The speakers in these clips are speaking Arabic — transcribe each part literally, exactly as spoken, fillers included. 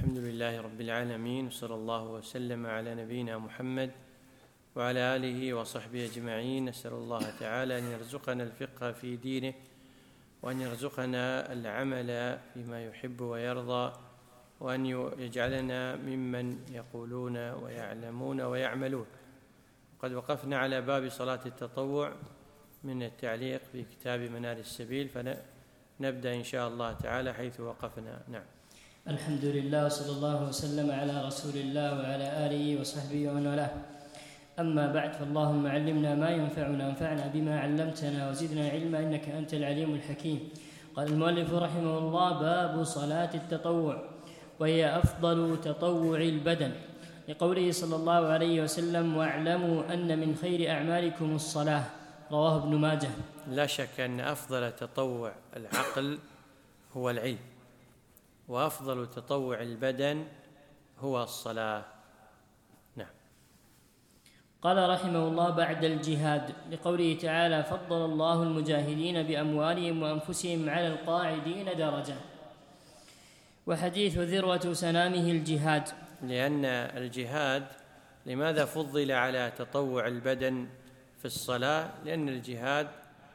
الحمد لله رب العالمين، وصلى الله وسلم على نبينا محمد وعلى آله وصحبه أجمعين. نسأل الله تعالى أن يرزقنا الفقه في دينه، وأن يرزقنا العمل فيما يحب ويرضى، وأن يجعلنا ممن يقولون ويعلمون ويعملون. قد وقفنا على باب صلاة التطوع من التعليق في كتاب منار السبيل، فنبدأ إن شاء الله تعالى حيث وقفنا. نعم. الحمد لله وصلى الله وسلم على رسول الله وعلى آله وصحبه ومن والاه. أما بعد، فاللهم علمنا ما ينفعنا وانفعنا بما علمتنا وزدنا علما إنك أنت العليم الحكيم. قال المؤلف رحمه الله: باب صلاة التطوع، وهي أفضل تطوع البدن، لقوله صلى الله عليه وسلم: واعلموا أن من خير أعمالكم الصلاة، رواه ابن ماجه. لا شك أن أفضل تطوع العقل هو العلم، وأفضل تطوع البدن هو الصلاة. نعم. قال رحمه الله: بعد الجهاد، لقوله تعالى: فضل الله المجاهدين بأموالهم وأنفسهم على القاعدين درجة. وحديث ذروة سنامه الجهاد، لأن الجهاد لماذا فضل على تطوع البدن في الصلاة؟ لأن الجهاد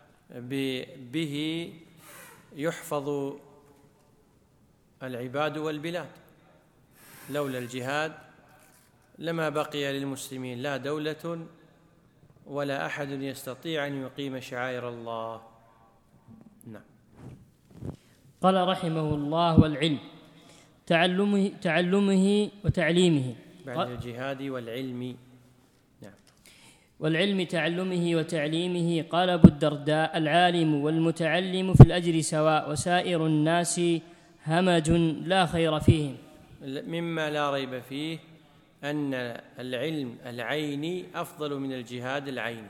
به يحفظ العباد والبلاد. لولا الجهاد لما بقي للمسلمين لا دولة ولا أحد يستطيع أن يقيم شعائر الله. نعم. قال رحمه الله: والعلم تعلمه, تعلمه وتعليمه. بعد الجهاد والعلم. نعم. والعلم تعلمه وتعليمه. قال أبو الدرداء: العالم والمتعلم في الأجر سواء، وسائر الناس همج لا خير فيهم. مما لا ريب فيه أن العلم العيني أفضل من الجهاد العيني،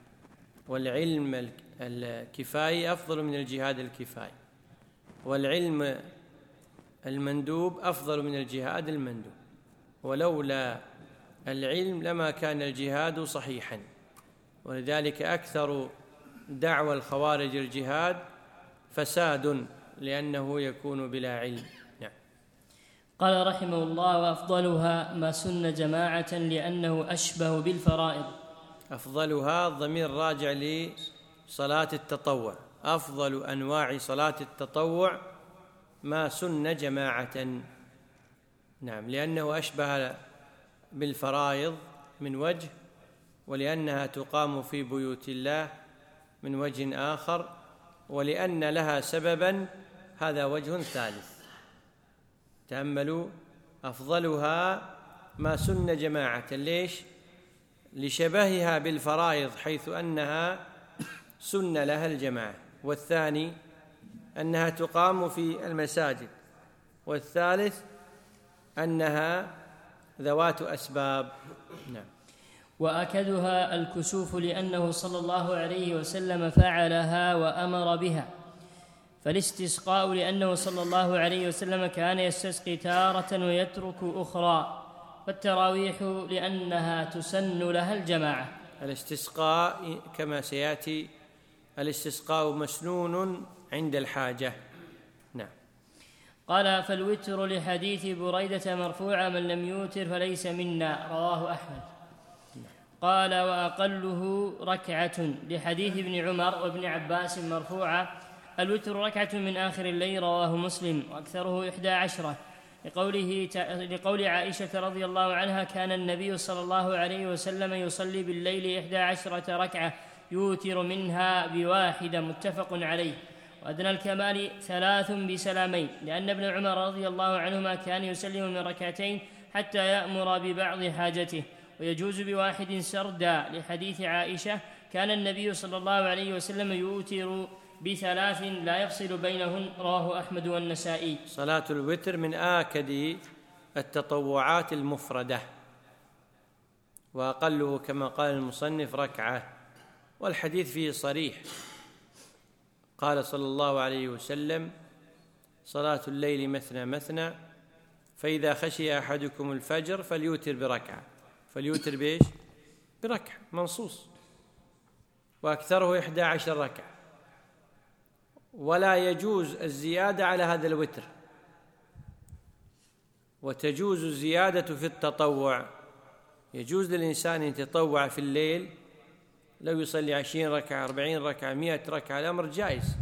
والعلم الكفايي أفضل من الجهاد الكفايي، والعلم المندوب أفضل من الجهاد المندوب. ولولا العلم لما كان الجهاد صحيحا، ولذلك أكثر دعوى الخوارج الجهاد فساد، لأنه يكون بلا علم. نعم. قال رحمه الله: وأفضلها ما سن جماعة لأنه أشبه بالفرائض. أفضلها الضمير راجع لصلاة التطوع. أفضل أنواع صلاة التطوع ما سن جماعة. نعم، لأنه أشبه بالفرائض من وجه، ولأنها تقام في بيوت الله من وجه آخر، ولأن لها سببا، هذا وجه ثالث. تأملوا: أفضلها ما سن جماعة. ليش؟ لشبهها بالفرائض حيث أنها سن لها الجماعة، والثاني أنها تقام في المساجد، والثالث أنها ذوات أسباب. نعم. وأكدها الكسوف، لأنه صلى الله عليه وسلم فعلها وأمر بها. فالاستسقاء، لأنه صلى الله عليه وسلم كان يستسقي تارة ويترك أخرى. والتراويح لأنها تسن لها الجماعة. الاستسقاء كما سيأتي، الاستسقاء مسنون عند الحاجة. نعم. قال: فالوتر لحديث بريدة مرفوعا: من لم يوتر فليس منا، رواه أحمد. قال: وأقله ركعة، لحديث ابن عمر وابن عباس مرفوعا: الوتر ركعة من آخر الليل، رواه مسلم. وأكثره إحدى عشرة، لقوله لقول عائشة رضي الله عنها: كان النبي صلى الله عليه وسلم يصلي بالليل إحدى عشرة ركعة يوتر منها بواحدة، متفق عليه. وأدنى الكمال ثلاث بسلامين، لأن ابن عمر رضي الله عنهما كان يسلم من ركعتين حتى يأمر ببعض حاجته، ويجوز بواحد سردا، لحديث عائشة: كان النبي صلى الله عليه وسلم يوتر بثلاث لا يفصل بينهن، رواه أحمد والنسائي. صلاة الوتر من آكد التطوعات المفردة، وأقله كما قال المصنف ركعة، والحديث فيه صريح. قال صلى الله عليه وسلم: صلاة الليل مثنى مثنى، فإذا خشي أحدكم الفجر فليوتر بركعة. فليوتر بإيش؟ بركعة، منصوص. وأكثره إحدى عشر ركعة، ولا يجوز الزيادة على هذا الوتر، وتجوز الزيادة في التطوع، يجوز للإنسان أن يتطوع في الليل، لو يصلي عشرين ركعة أربعين ركعة مئة ركعة الأمر جائز.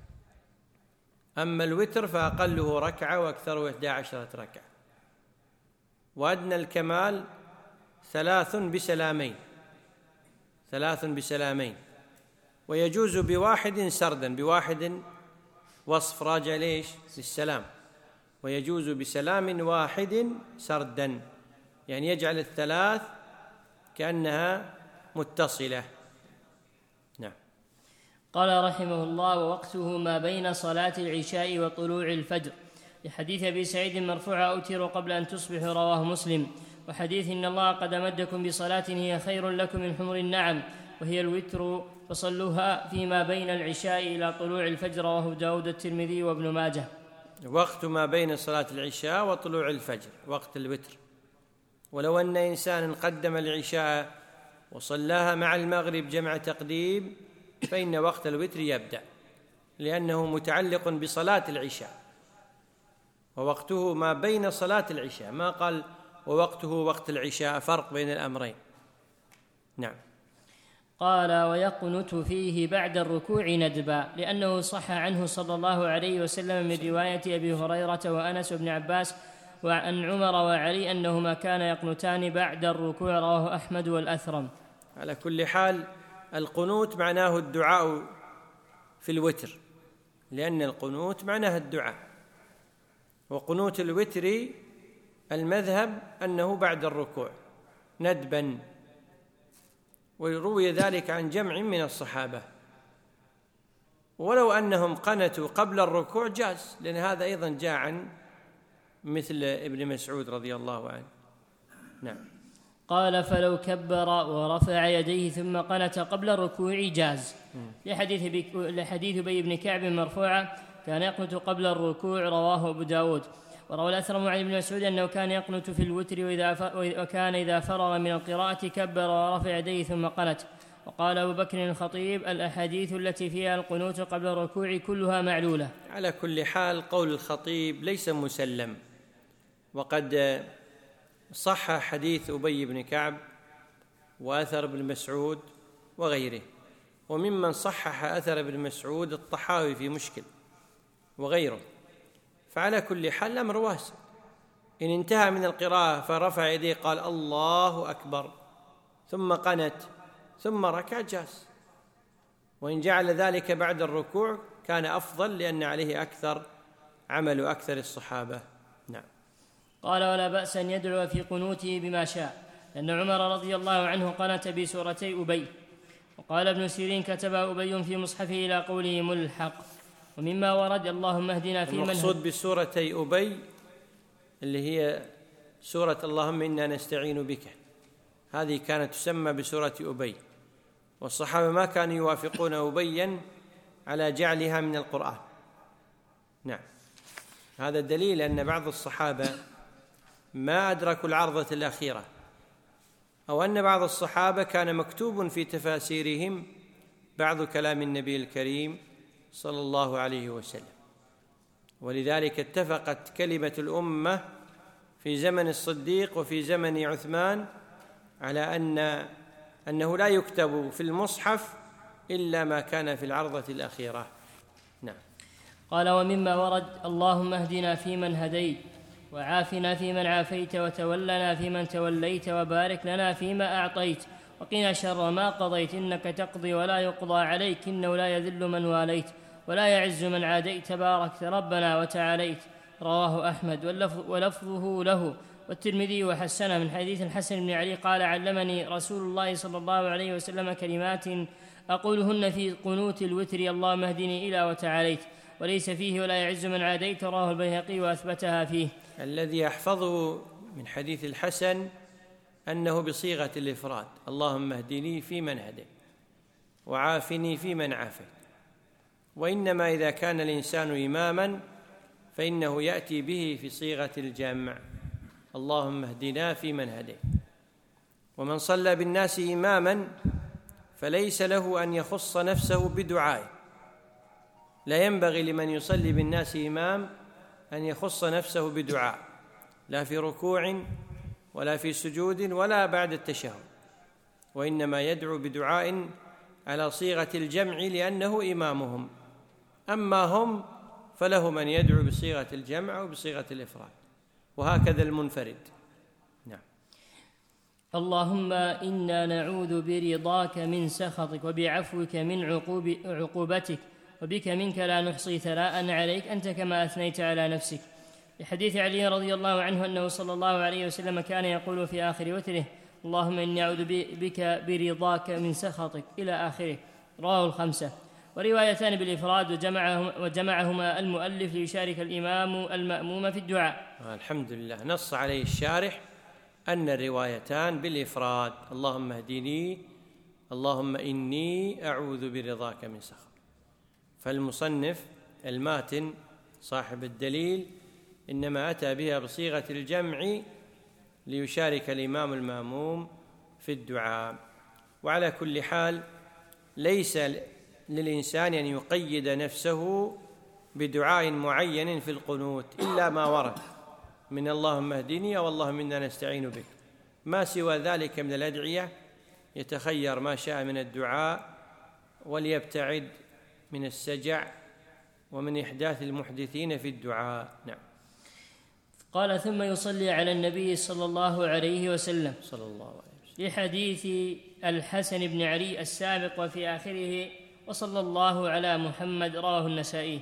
أما الوتر فأقله ركعة وأكثره إحدى عشرة ركعة، وأدنى الكمال ثلاث بسلامين ثلاث بسلامين ويجوز بواحد سردا، بواحد وصف راجع ليش؟ للسلام، ويجوز بسلام واحد سردا، يعني يجعل الثلاث كأنها متصلة. نعم. قال رحمه الله: ووقته ما بين صلاة العشاء وطلوع الفجر، لحديث أبي سعيد مرفوع: أوتروا قبل أن تصبحوا، رواه مسلم. وحديث إن الله قد أمدكم بصلاة هي خير لكم من حمر النعم وهي الوتر فصلوها فيما بين العشاء إلى طلوع الفجر، رواه داود الترمذي وابن ماجه. وقت ما بين صلاة العشاء وطلوع الفجر وقت الوتر، ولو أن إنسانا قدم العشاء وصلاها مع المغرب جمع تقديم فإن وقت الوتر يبدأ، لأنه متعلق بصلاة العشاء، ووقته ما بين صلاة العشاء، ما قال ووقته وقت العشاء، فرق بين الأمرين. نعم. قال: ويقنت فيه بعد الركوع ندبا، لأنه صح عنه صلى الله عليه وسلم من رواية أبي هريرة وأنس وابن عباس وعن عمر وعلي أنهما كانا يقنتان بعد الركوع، رواه أحمد والأثرم. على كل حال القنوت معناه الدعاء في الوتر، لأن القنوت معناه الدعاء، وقنوت الوتر المذهب أنه بعد الركوع ندبا، ويروي ذلك عن جمع من الصحابة. ولو أنهم قنتوا قبل الركوع جاز، لأن هذا أيضا جاء عن مثل ابن مسعود رضي الله عنه. نعم. قال: فلو كبر ورفع يديه ثم قنت قبل الركوع جاز، لحديث لحديث أبي بن كعب مرفوعا: كان يقنت قبل الركوع، رواه أبو داود. وروى الأثرم عن ابن مسعود أنه كان يقنت في الوتر، وكان إذا فرغ من القراءة كبر ورفع يديه ثم قنت. وقال أبو بكر الخطيب: الأحاديث التي فيها القنوت قبل الركوع كلها معلولة. على كل حال قول الخطيب ليس مسلم، وقد صح حديث أبي بن كعب وأثر ابن مسعود وغيره، وممن صحح أثر ابن مسعود الطحاوي في مشكل وغيره. فعلى كل حال الأمر واسع، إن انتهى من القراءة فرفع يديه قال الله أكبر ثم قنت ثم ركع جاز، وإن جعل ذلك بعد الركوع كان أفضل، لأن عليه أكثر عمل أكثر الصحابة. نعم. قال: ولا بأس أن يدعو في قنوته بما شاء، لأن عمر رضي الله عنه قنت بسورتي أبي. وقال ابن سيرين: كتب أبي في مصحفه إلى قوله ملحق. ومما ورد: اللهم اهدنا في من المقصود بسورتي أبي اللي هي سورة اللهم إنا نستعين بك، هذه كانت تسمى بسورة أبي، والصحابة ما كانوا يوافقون أبيا على جعلها من القرآن. نعم. هذا دليل أن بعض الصحابة ما أدركوا العرضة الأخيرة، أو أن بعض الصحابة كان مكتوب في تفاسيرهم بعض كلام النبي الكريم صلى الله عليه وسلم، ولذلك اتفقت كلمة الأمة في زمن الصديق وفي زمن عثمان على أن أنه لا يكتب في المصحف إلا ما كان في العرضة الأخيرة. نعم. قال: ومما ورد: اللهم اهدنا فيمن هديت، وعافنا فيمن عافيت، وتولنا فيمن توليت، وبارك لنا فيما أعطيت، وقنا شر ما قضيت، إنك تقضي ولا يقضى عليك، إنه لا يذل من واليت ولا يعز من عاديت، تباركت ربنا وتعاليت، رواه أحمد ولفظه له والترمذي وحسنه من حديث الحسن بن علي قال: علمني رسول الله صلى الله عليه وسلم كلمات أقولهن في قنوت الوتر: اللهم اهدني إلى وتعاليت، وليس فيه ولا يعز من عاديت، رواه البيهقي وأثبتها فيه. الذي يحفظه من حديث الحسن أنه بصيغة الإفراد: اللهم اهدني فيمن هديت وعافني فيمن عافيت. وإنما إذا كان الإنسان إماما فإنه يأتي به في صيغة الجمع: اللهم اهدنا فيمن هديت. ومن صلى بالناس إماما فليس له أن يخص نفسه بدعائه، لا ينبغي لمن يصلي بالناس إمام أن يخص نفسه بدعاء، لا في ركوع ولا في سجود ولا بعد التشهد، وإنما يدعو بدعاء على صيغة الجمع لأنه إمامهم، أما هم فلهم أن يدعو بصيغة الجمع أو بصيغة الإفراد، وهكذا المنفرد. نعم. اللهم إنا نعوذ برضاك من سخطك وبعفوك من عقوب عقوبتك وبك منك لا نحصي ثناء عليك أنت كما أثنيت على نفسك. لحديث علي رضي الله عنه أنه صلى الله عليه وسلم كان يقول في آخر وتره: اللهم إني أعوذ بك برضاك من سخطك إلى آخره. رواه الخمسة. وروايتان بالإفراد وجمعهما, وجمعهما المؤلف ليشارك الإمام المأموم في الدعاء. الحمد لله. نص عليه الشارح أن الروايتان بالإفراد: اللهم اهدني، اللهم إني أعوذ برضاك من سخط. فالمصنف الماتن صاحب الدليل إنما أتى بها بصيغة الجمع ليشارك الإمام المأموم في الدعاء. وعلى كل حال ليس للإنسان أن يقيد نفسه بدعاء معين في القنوت إلا ما ورد من اللهم اهدني أو اللهم إنا نستعين بك. ما سوى ذلك من الأدعية يتخير ما شاء من الدعاء، وليبتعد من السجع ومن إحداث المحدثين في الدعاء. نعم. قال: ثم يصلي على النبي صلى الله عليه وسلم صلى الله عليه وسلم لحديث الحسن بن علي السابق وفي آخره: وصلى الله على محمد. رواه النسائي.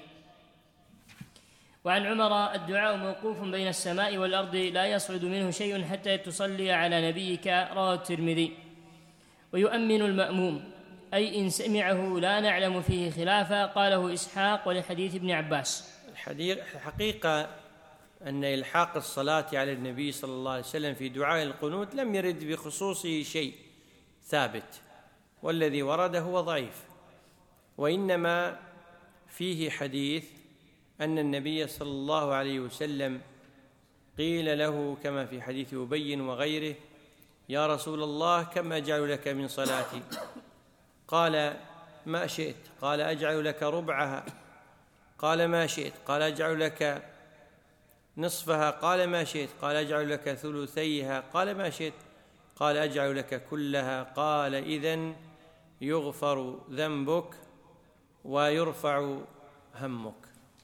وعن عمر: الدعاء موقوف بين السماء والأرض لا يصعد منه شيء حتى تصلي على نبيك. رواه الترمذي. ويؤمن المأموم، أي إن سمعه لا نعلم فيه خلافا. قاله إسحاق. ولحديث ابن عباس. الحقيقة أن إلحاق الصلاة على النبي صلى الله عليه وسلم في دعاء القنوت لم يرد بخصوصه شيء ثابت، والذي ورد هو ضعيف، وإنما فيه حديث أن النبي صلى الله عليه وسلم قيل له كما في حديث أبي وغيره: يا رسول الله كم أجعل لك من صلاتي؟ قال: ما شئت. قال: أجعل لك ربعها. قال: ما شئت. قال: أجعل لك نصفها. قال: ما شئت. قال: أجعل لك ثلثيها. قال: ما شئت. قال: أجعل لك كلها. قال: إذن يغفر ذنبك ويرفع همك.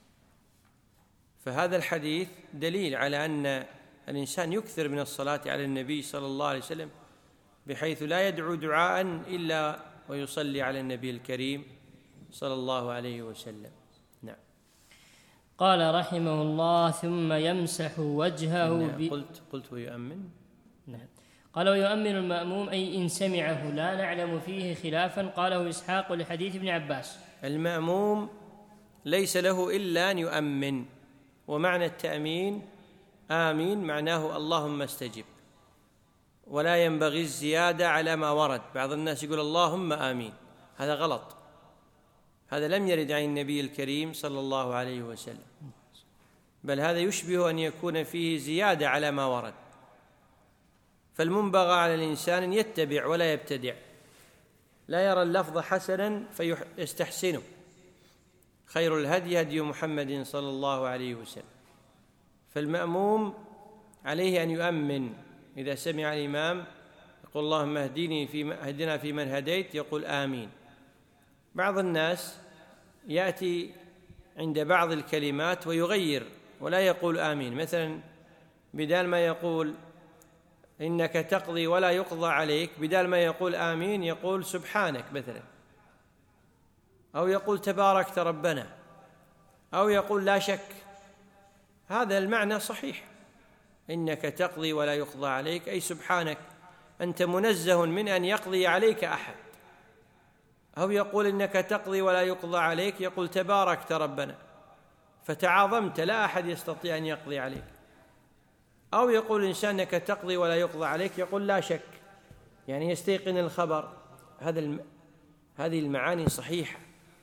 فهذا الحديث دليل على أن الإنسان يكثر من الصلاة على النبي صلى الله عليه وسلم، بحيث لا يدعو دعاء إلا ويصلي على النبي الكريم صلى الله عليه وسلم. نعم. قال رحمه الله: ثم يمسح وجهه. نعم. قلت قلت ويؤمن. نعم. قال: ويؤمن المأموم، أي إن سمعه لا نعلم فيه خلافا. قاله إسحاق. لحديث ابن عباس. المأموم ليس له إلا أن يؤمن، ومعنى التأمين آمين معناه اللهم استجب، ولا ينبغي الزيادة على ما ورد. بعض الناس يقول اللهم آمين، هذا غلط، هذا لم يرد عن النبي الكريم صلى الله عليه وسلم، بل هذا يشبه أن يكون فيه زيادة على ما ورد. فالمنبغى على الإنسان أن يتبع ولا يبتدع، لا يرى اللفظ حسنا فيستحسنه. خير الهدي هدي محمد صلى الله عليه وسلم. فالمأموم عليه أن يؤمن إذا سمع الإمام يقول اللهم اهدني في اهدنا في من هديت، يقول آمين. بعض الناس يأتي عند بعض الكلمات ويغير ولا يقول آمين، مثلا بدال ما يقول إنك تقضي ولا يقضى عليك، بدال ما يقول آمين يقول سبحانك مثلا، أو يقول تباركت ربنا، أو يقول لا شك. هذا المعنى صحيح، إنك تقضي ولا يقضى عليك أي سبحانك، أنت منزه من أن يقضي عليك أحد. أو يقول إنك تقضي ولا يقضى عليك، يقول تباركت ربنا، فتعاظمت لا أحد يستطيع أن يقضي عليك. أو يقول إنسان إنك تقضي ولا يقضى عليك، يقول لا شك، يعني يستيقن الخبر. هذا الم... هذه المعاني صحيحة،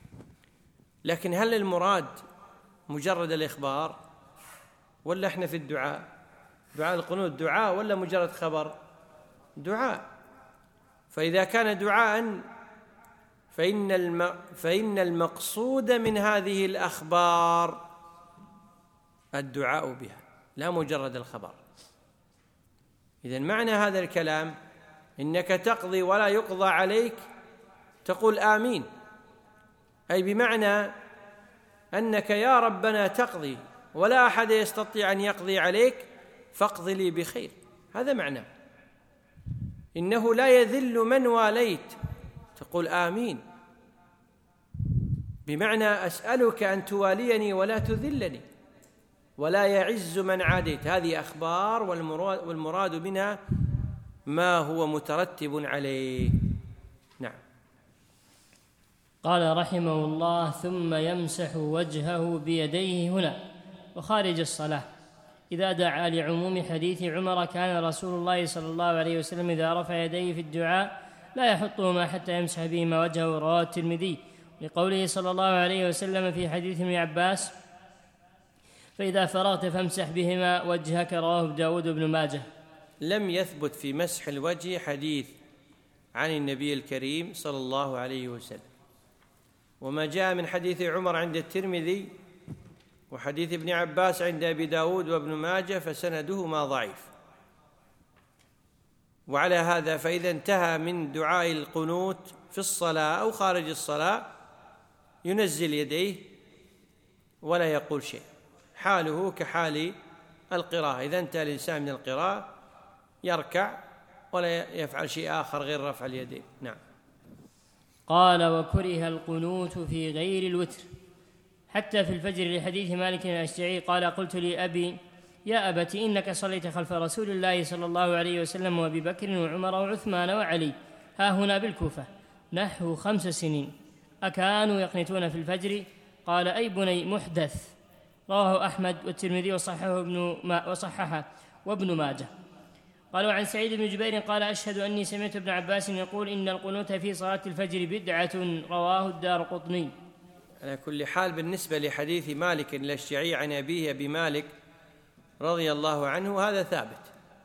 لكن هل المراد مجرد الإخبار، ولا إحنا في الدعاء دعاء القنوت دعاء ولا مجرد خبر؟ دعاء. فإذا كان دعاء فإن, الم... فإن المقصود من هذه الأخبار الدعاء بها لا مجرد الخبر. إذن معنى هذا الكلام إنك تقضي ولا يقضى عليك تقول آمين، أي بمعنى أنك يا ربنا تقضي ولا أحد يستطيع أن يقضي عليك فاقض لي بخير. هذا معنى إنه لا يذل من واليت تقول آمين، بمعنى أسألك أن تواليني ولا تذلني، ولا يعز من عاديت. هذه أخبار والمراد, والمراد منها ما هو مترتب عليه. نعم. قال رحمه الله: ثم يمسح وجهه بيديه هنا وخارج الصلاة إذا دعا، لعموم حديث عمر: كان رسول الله صلى الله عليه وسلم إذا رفع يديه في الدعاء لا يحطهما حتى يمسح بهما وجهه، رواه الترمذي. لقوله صلى الله عليه وسلم في حديث ابن عباس: فإذا فرغت فامسح بهما وجهك، رواه ابو داود بن ماجه. لم يثبت في مسح الوجه حديث عن النبي الكريم صلى الله عليه وسلم، وما جاء من حديث عمر عند الترمذي وحديث ابن عباس عند أبي داود وابن ماجه فسندهما ضعيف. وعلى هذا فإذا انتهى من دعاء القنوت في الصلاة أو خارج الصلاة ينزل يديه ولا يقول شيء، حاله كحال القراءة. إذا انتهى الإنسان من القراءة يركع ولا يفعل شيء آخر غير رفع اليدين. نعم. قال: وكره القنوت في غير الوتر حتى في الفجر، لحديث مالك الأشجعي قال: قلت لأبي: يا أبت إنك صليت خلف رسول الله صلى الله عليه وسلم وأبي بكر وعمر وعثمان وعلي ها هنا بالكوفة نحو خمس سنين، أكانوا يقنتون في الفجر؟ قال: أي بني محدث. رواه أحمد والترمذي وصححه ابن ما وصححه وابن ماجه. قال: وعن سعيد بن جبير قال: أشهد أني سمعت ابن عباس يقول: إن القنوت في صلاة الفجر بدعة، رواه الدارقطني. على كل حال، بالنسبة لحديث مالك الأشجعي عن أبيه أبي مالك رضي الله عنه هذا ثابت،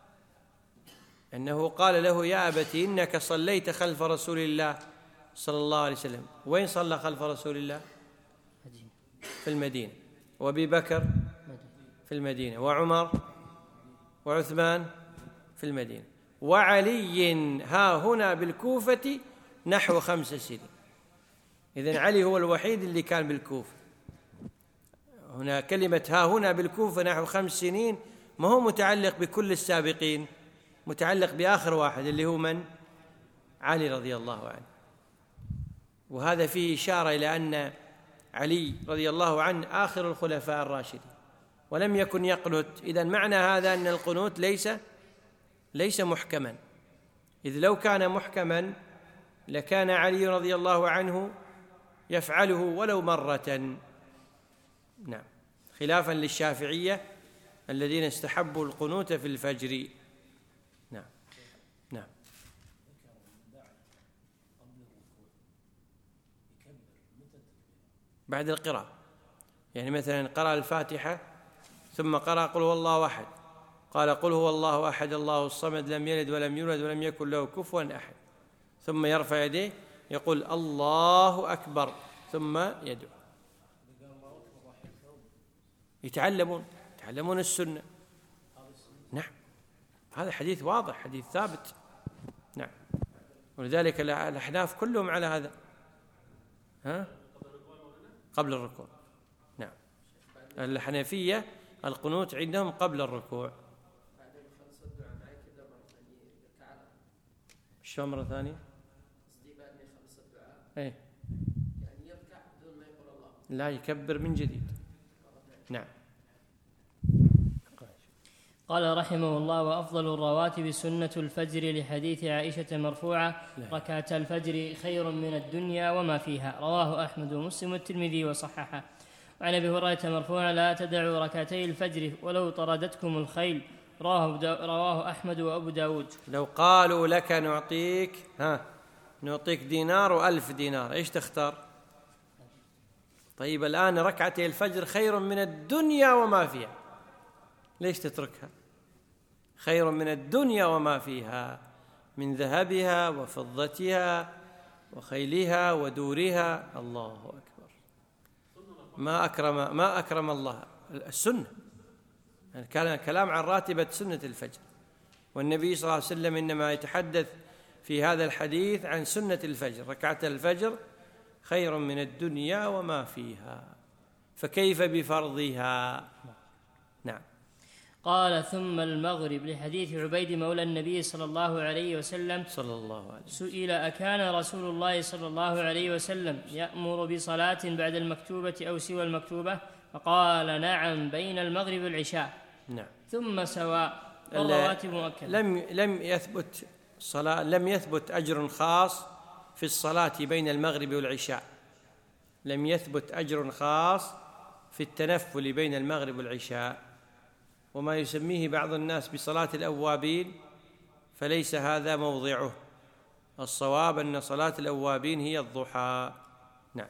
أنه قال له: يا أبت إنك صليت خلف رسول الله صلى الله عليه وسلم. وين صلى خلف رسول الله؟ في المدينة. وأبي بكر في المدينة، وعمر وعثمان في المدينة، وعلي ها هنا بالكوفة نحو خمس سنين. إذن علي هو الوحيد اللي كان بالكوفة. هنا كلمة ها هنا بالكوفة نحو خمس سنين ما هو متعلق بكل السابقين، متعلق بآخر واحد اللي هو من؟ علي رضي الله عنه. وهذا فيه إشارة إلى أن علي رضي الله عنه آخر الخلفاء الراشدين ولم يكن يقنت. إذن معنى هذا أن القنوت ليس ليس محكما، إذ لو كان محكما لكان علي رضي الله عنه يفعله ولو مرة. نعم، خلافا للشافعية الذين استحبوا القنوت في الفجر. نعم. نعم. بعد القراءة، يعني مثلا قرأ الفاتحة ثم قرأ قل هو الله أحد، قال قل هو الله أحد الله الصمد لم يلد ولم يولد ولم يكن له كفوا أحد، ثم يرفع يديه يقول الله أكبر ثم يدعو. يتعلمون يتعلمون السنة. نعم، هذا حديث واضح، حديث ثابت. نعم، ولذلك الأحناف كلهم على هذا. ها؟ قبل الركوع. نعم، الحنفية القنوت عندهم قبل الركوع. شو مرة ثانية؟ ايه، يعني يركع بدون ما يقول الله، لا يكبر من جديد. نعم. قال رحمه الله: وأفضل الرواتب سنة الفجر، لحديث عائشة مرفوعة: ركعتا الفجر خير من الدنيا وما فيها، رواه أحمد ومسلم والترمذي وصححه. وعن أبي هريرة مرفوعا: لا تدعوا ركعتي الفجر ولو طردتكم الخيل، رواه أحمد وأبو داود. لو قالوا لك نعطيك ها نعطيك دينار وألف دينار، إيش تختار؟ طيب الآن ركعتي الفجر خير من الدنيا وما فيها، ليش تتركها؟ خير من الدنيا وما فيها من ذهبها وفضتها وخيلها ودورها. الله أكبر، ما أكرم ما أكرم الله السنة. كان كلام عن راتبة سنة الفجر. والنبي صلى الله عليه وسلم إنما يتحدث في هذا الحديث عن سنة الفجر، ركعة الفجر خير من الدنيا وما فيها، فكيف بفرضها؟ نعم. قال ثم المغرب لحديث عبيد مولى النبي صلى الله عليه وسلم صلى الله عليه وسلم سئل أكان رسول الله صلى الله عليه وسلم يأمر بصلاة بعد المكتوبة أو سوى المكتوبة؟ فقال نعم بين المغرب والعشاء. نعم. ثم سواء والرواتب مؤكدة. لم لم يثبت صلاة لم يثبت أجر خاص في الصلاة بين المغرب والعشاء، لم يثبت أجر خاص في التنفل بين المغرب والعشاء، وما يسميه بعض الناس بصلاة الأوابين فليس هذا موضعه. الصواب أن صلاة الأوابين هي الضحى. نعم.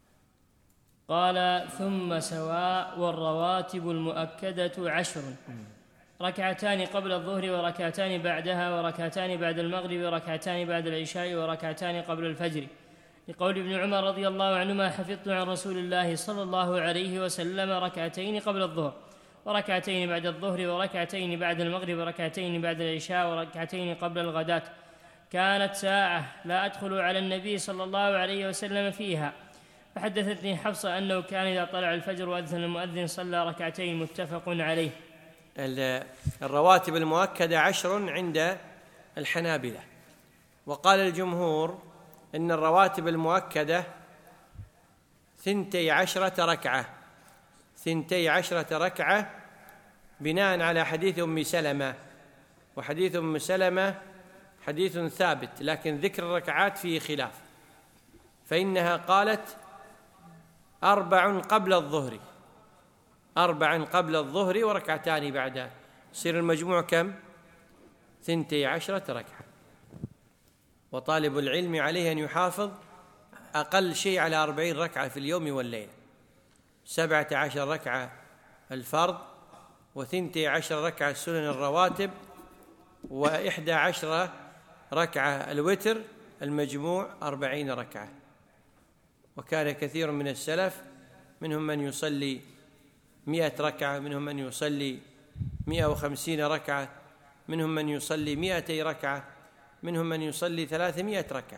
قال ثم سواء والرواتب المؤكدة عشر، ركعتان قبل الظهر وركعتان بعدها وركعتان بعد المغرب وركعتان بعد العشاء وركعتان قبل الفجر، لقول ابن عمر رضي الله عنهما حفظت عن رسول الله صلى الله عليه وسلم ركعتين قبل الظهر وركعتين بعد الظهر وركعتين بعد المغرب وركعتين بعد العشاء وركعتين قبل الغداة، كانت ساعة لا أدخل على النبي صلى الله عليه وسلم فيها. فحدثتني حفصة أنه كان إذا طلع الفجر وأذن المؤذن صلى ركعتين، متفق عليه. الرواتب المؤكدة عشر عند الحنابلة، وقال الجمهور إن الرواتب المؤكدة ثنتي عشرة ركعة ثنتي عشرة ركعة بناء على حديث أم سلمة، وحديث أم سلمة حديث ثابت، لكن ذكر الركعات فيه خلاف، فإنها قالت أربع قبل الظهر أربع قبل الظهر وركعتان بعدها، يصير المجموع كم؟ ثنتي عشرة ركعة. وطالب العلم عليه أن يحافظ أقل شيء على أربعين ركعة في اليوم والليلة، سبعة عشر ركعة الفرض، وثنتي عشر ركعة سنن الرواتب، وإحدى عشر ركعة الوتر، المجموع أربعين ركعة. وكان كثير من السلف منهم من يصلي مئة ركعة، منهم من يصلي مئة وخمسين ركعة، منهم من يصلي مئتي ركعة، منهم من يصلي ثلاثمائة ركعة.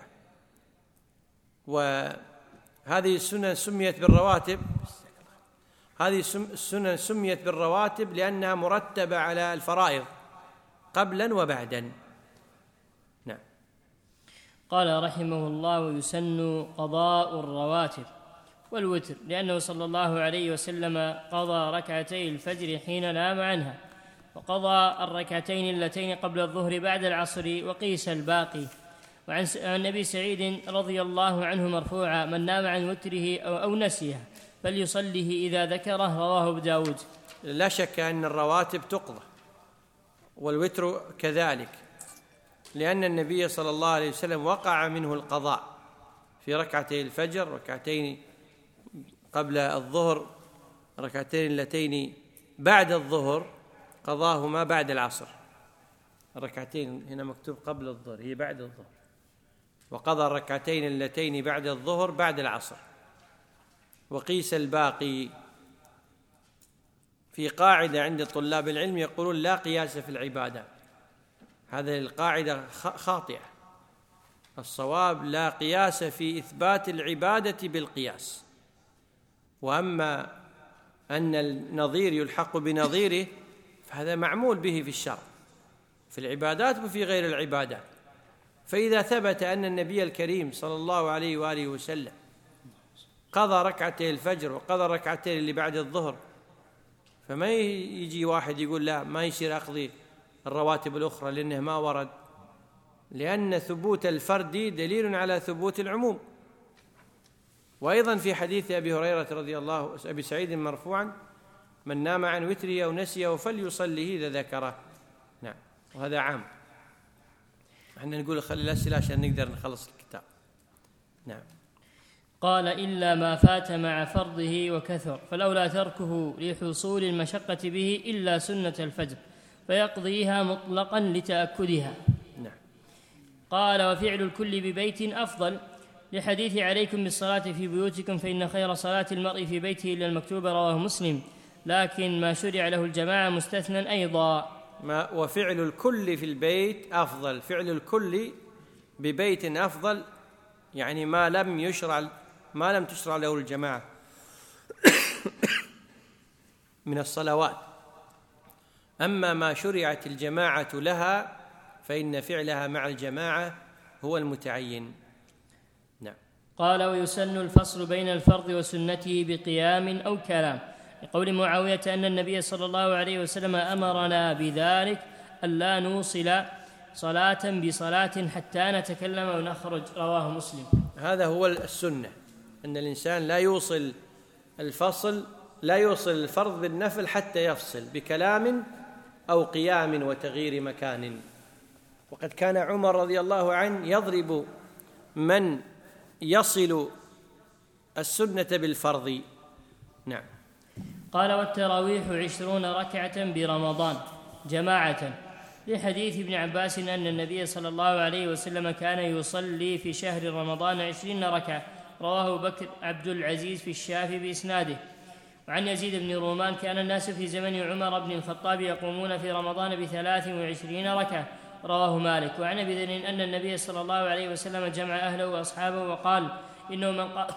وهذه السنة سميت بالرواتب هذه السنة سميت بالرواتب لأنها مرتبة على الفرائض قبلا وبعدا. نعم. قال رحمه الله ويسن قضاء الرواتب والوتر، لأنه صلى الله عليه وسلم قضى ركعتي الفجر حين نام عنها، وقضى الركعتين اللتين قبل الظهر بعد العصر، وقيس الباقي. وعن النبي سعيد رضي الله عنه مرفوعا من نام عن وتره أو, أو نسيه فليصله إذا ذكره، رواه أبو داود. لا شك أن الرواتب تقضى والوتر كذلك، لأن النبي صلى الله عليه وسلم وقع منه القضاء في ركعتي الفجر، ركعتين قبل الظهر، ركعتين اللتين بعد الظهر قضاهما بعد العصر. الركعتين هنا مكتوب قبل الظهر، هي بعد الظهر، وقضى الركعتين اللتين بعد الظهر بعد العصر. وقيس الباقي. في قاعدة عند طلاب العلم يقولون لا قياس في العبادات، هذه القاعدة خاطئة، الصواب لا قياس في إثبات العبادة بالقياس. وأما أن النظير يلحق بنظيره فهذا معمول به في الشرع في العبادات وفي غير العبادات. فإذا ثبت أن النبي الكريم صلى الله عليه وآله وسلم قضى ركعتي الفجر وقضى ركعتين اللي بعد الظهر، فما يجي واحد يقول لا ما يصير أقضي الرواتب الأخرى لأنه ما ورد، لأن ثبوت الفرد دليل على ثبوت العموم. وأيضا في حديث أبي هريرة رضي الله أبي سعيد مرفوعا من نام عن وتره أو نسيه فليصلي إذا ذكره. نعم. وهذا عام، احنا نقول خلي الأسئلة عشان نقدر نخلص الكتاب. نعم. قال إلا ما فات مع فرضه وكثر، فلولا تركه لحصول المشقة به إلا سنة الفجر فيقضيها مطلقا لتأكدها. نعم. قال وفعل الكل ببيت أفضل، لحديث عليكم بالصلاة في بيوتكم فإن خير صلاة المرء في بيته إلا المكتوبة، رواه مسلم، لكن ما شرع له الجماعة مستثنى أيضا. ما وفعل الكل في البيت أفضل، فعل الكل ببيت أفضل، يعني ما لم يشرع ما لم تشرع له الجماعة من الصلوات. أما ما شرعت الجماعة لها فإن فعلها مع الجماعة هو المتعين. نعم. قال: ويسن الفصل بين الفرض وسنته بقيام أو كلام، لقول معاوية أن النبي صلى الله عليه وسلم أمرنا بذلك ألا نوصل صلاة بصلاة حتى نتكلم ونخرج، رواه مسلم. هذا هو السنة، أن الإنسان لا يوصل الفصل لا يوصل الفرض بالنفل حتى يفصل بكلام أو قيام وتغيير مكان. وقد كان عمر رضي الله عنه يضرب من يصل السنة بالفرض. نعم. قال: والتراويح عشرون ركعة برمضان جماعة، لحديث ابن عباس أن النبي صلى الله عليه وسلم كان يصلي في شهر رمضان عشرين ركعة، رواه بكر عبد العزيز في الشافي بإسناده. وعن يزيد بن رومان: كان الناس في زمن عمر بن الخطاب يقومون في رمضان بثلاث وعشرين ركعة، رواه مالك. وعن أبي ذر أن النبي صلى الله عليه وسلم جمع أهله وأصحابه وقال إنه من قام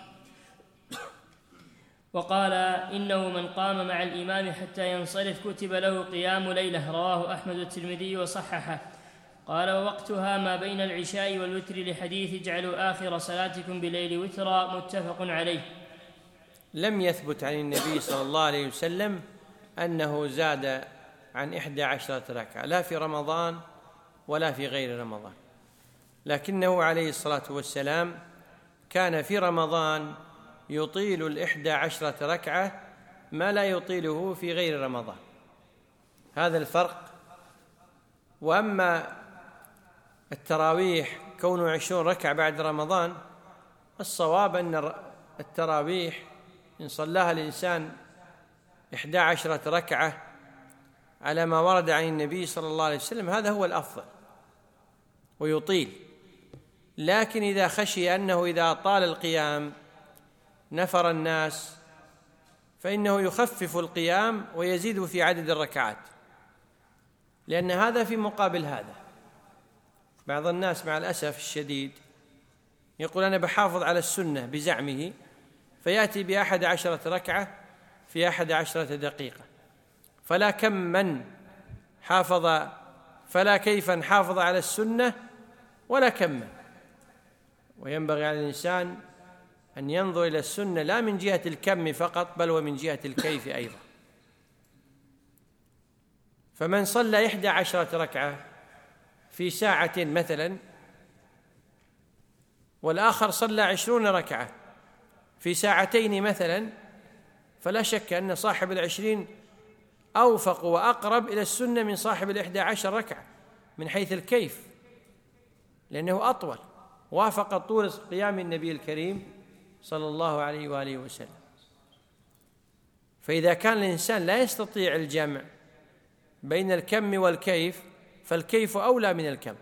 وقال إنه من قام مع الإمام حتى ينصرف كتب له قيام ليلة، رواه أحمد الترمذي وصححه. قال: ووقتها ما بين العشاء والوتر، لحديث اجعلوا آخر صلاتكم بليل وترا، متفق عليه. لم يثبت عن النبي صلى الله عليه وسلم أنه زاد عن إحدى عشرة ركعة، لا في رمضان ولا في غير رمضان، لكنه عليه الصلاة والسلام كان في رمضان يطيل الإحدى عشرة ركعة ما لا يطيله في غير رمضان، هذا الفرق. وأما التراويح كونه عشرون ركعة بعد رمضان، الصواب أن التراويح إن صلاها الإنسان إحدى عشرة ركعة على ما ورد عن النبي صلى الله عليه وسلم هذا هو الأفضل ويطيل. لكن إذا خشي أنه إذا طال القيام نفر الناس فإنه يخفف القيام ويزيد في عدد الركعات، لأن هذا في مقابل هذا. بعض الناس مع الأسف الشديد يقول أنا بحافظ على السنة بزعمه، فيأتي بأحد عشرة ركعة في أحد عشرة دقيقة، فلا كم من حافظ فلا كيفا حافظ على السنة ولا كم. وينبغي على الإنسان أن ينظر إلى السنة لا من جهة الكم فقط بل ومن جهة الكيف أيضا. فمن صلى إحدى عشرة ركعة في ساعة مثلا، والآخر صلى عشرون ركعة في ساعتين مثلا، فلا شك أن صاحب العشرين أوفق وأقرب إلى السنة من صاحب الإحدى عشر ركعة من حيث الكيف، لأنه أطول، وافق طول قيام النبي الكريم صلى الله عليه وآله وسلم. فإذا كان الإنسان لا يستطيع الجمع بين الكم والكيف فالكيف أولى من الكم،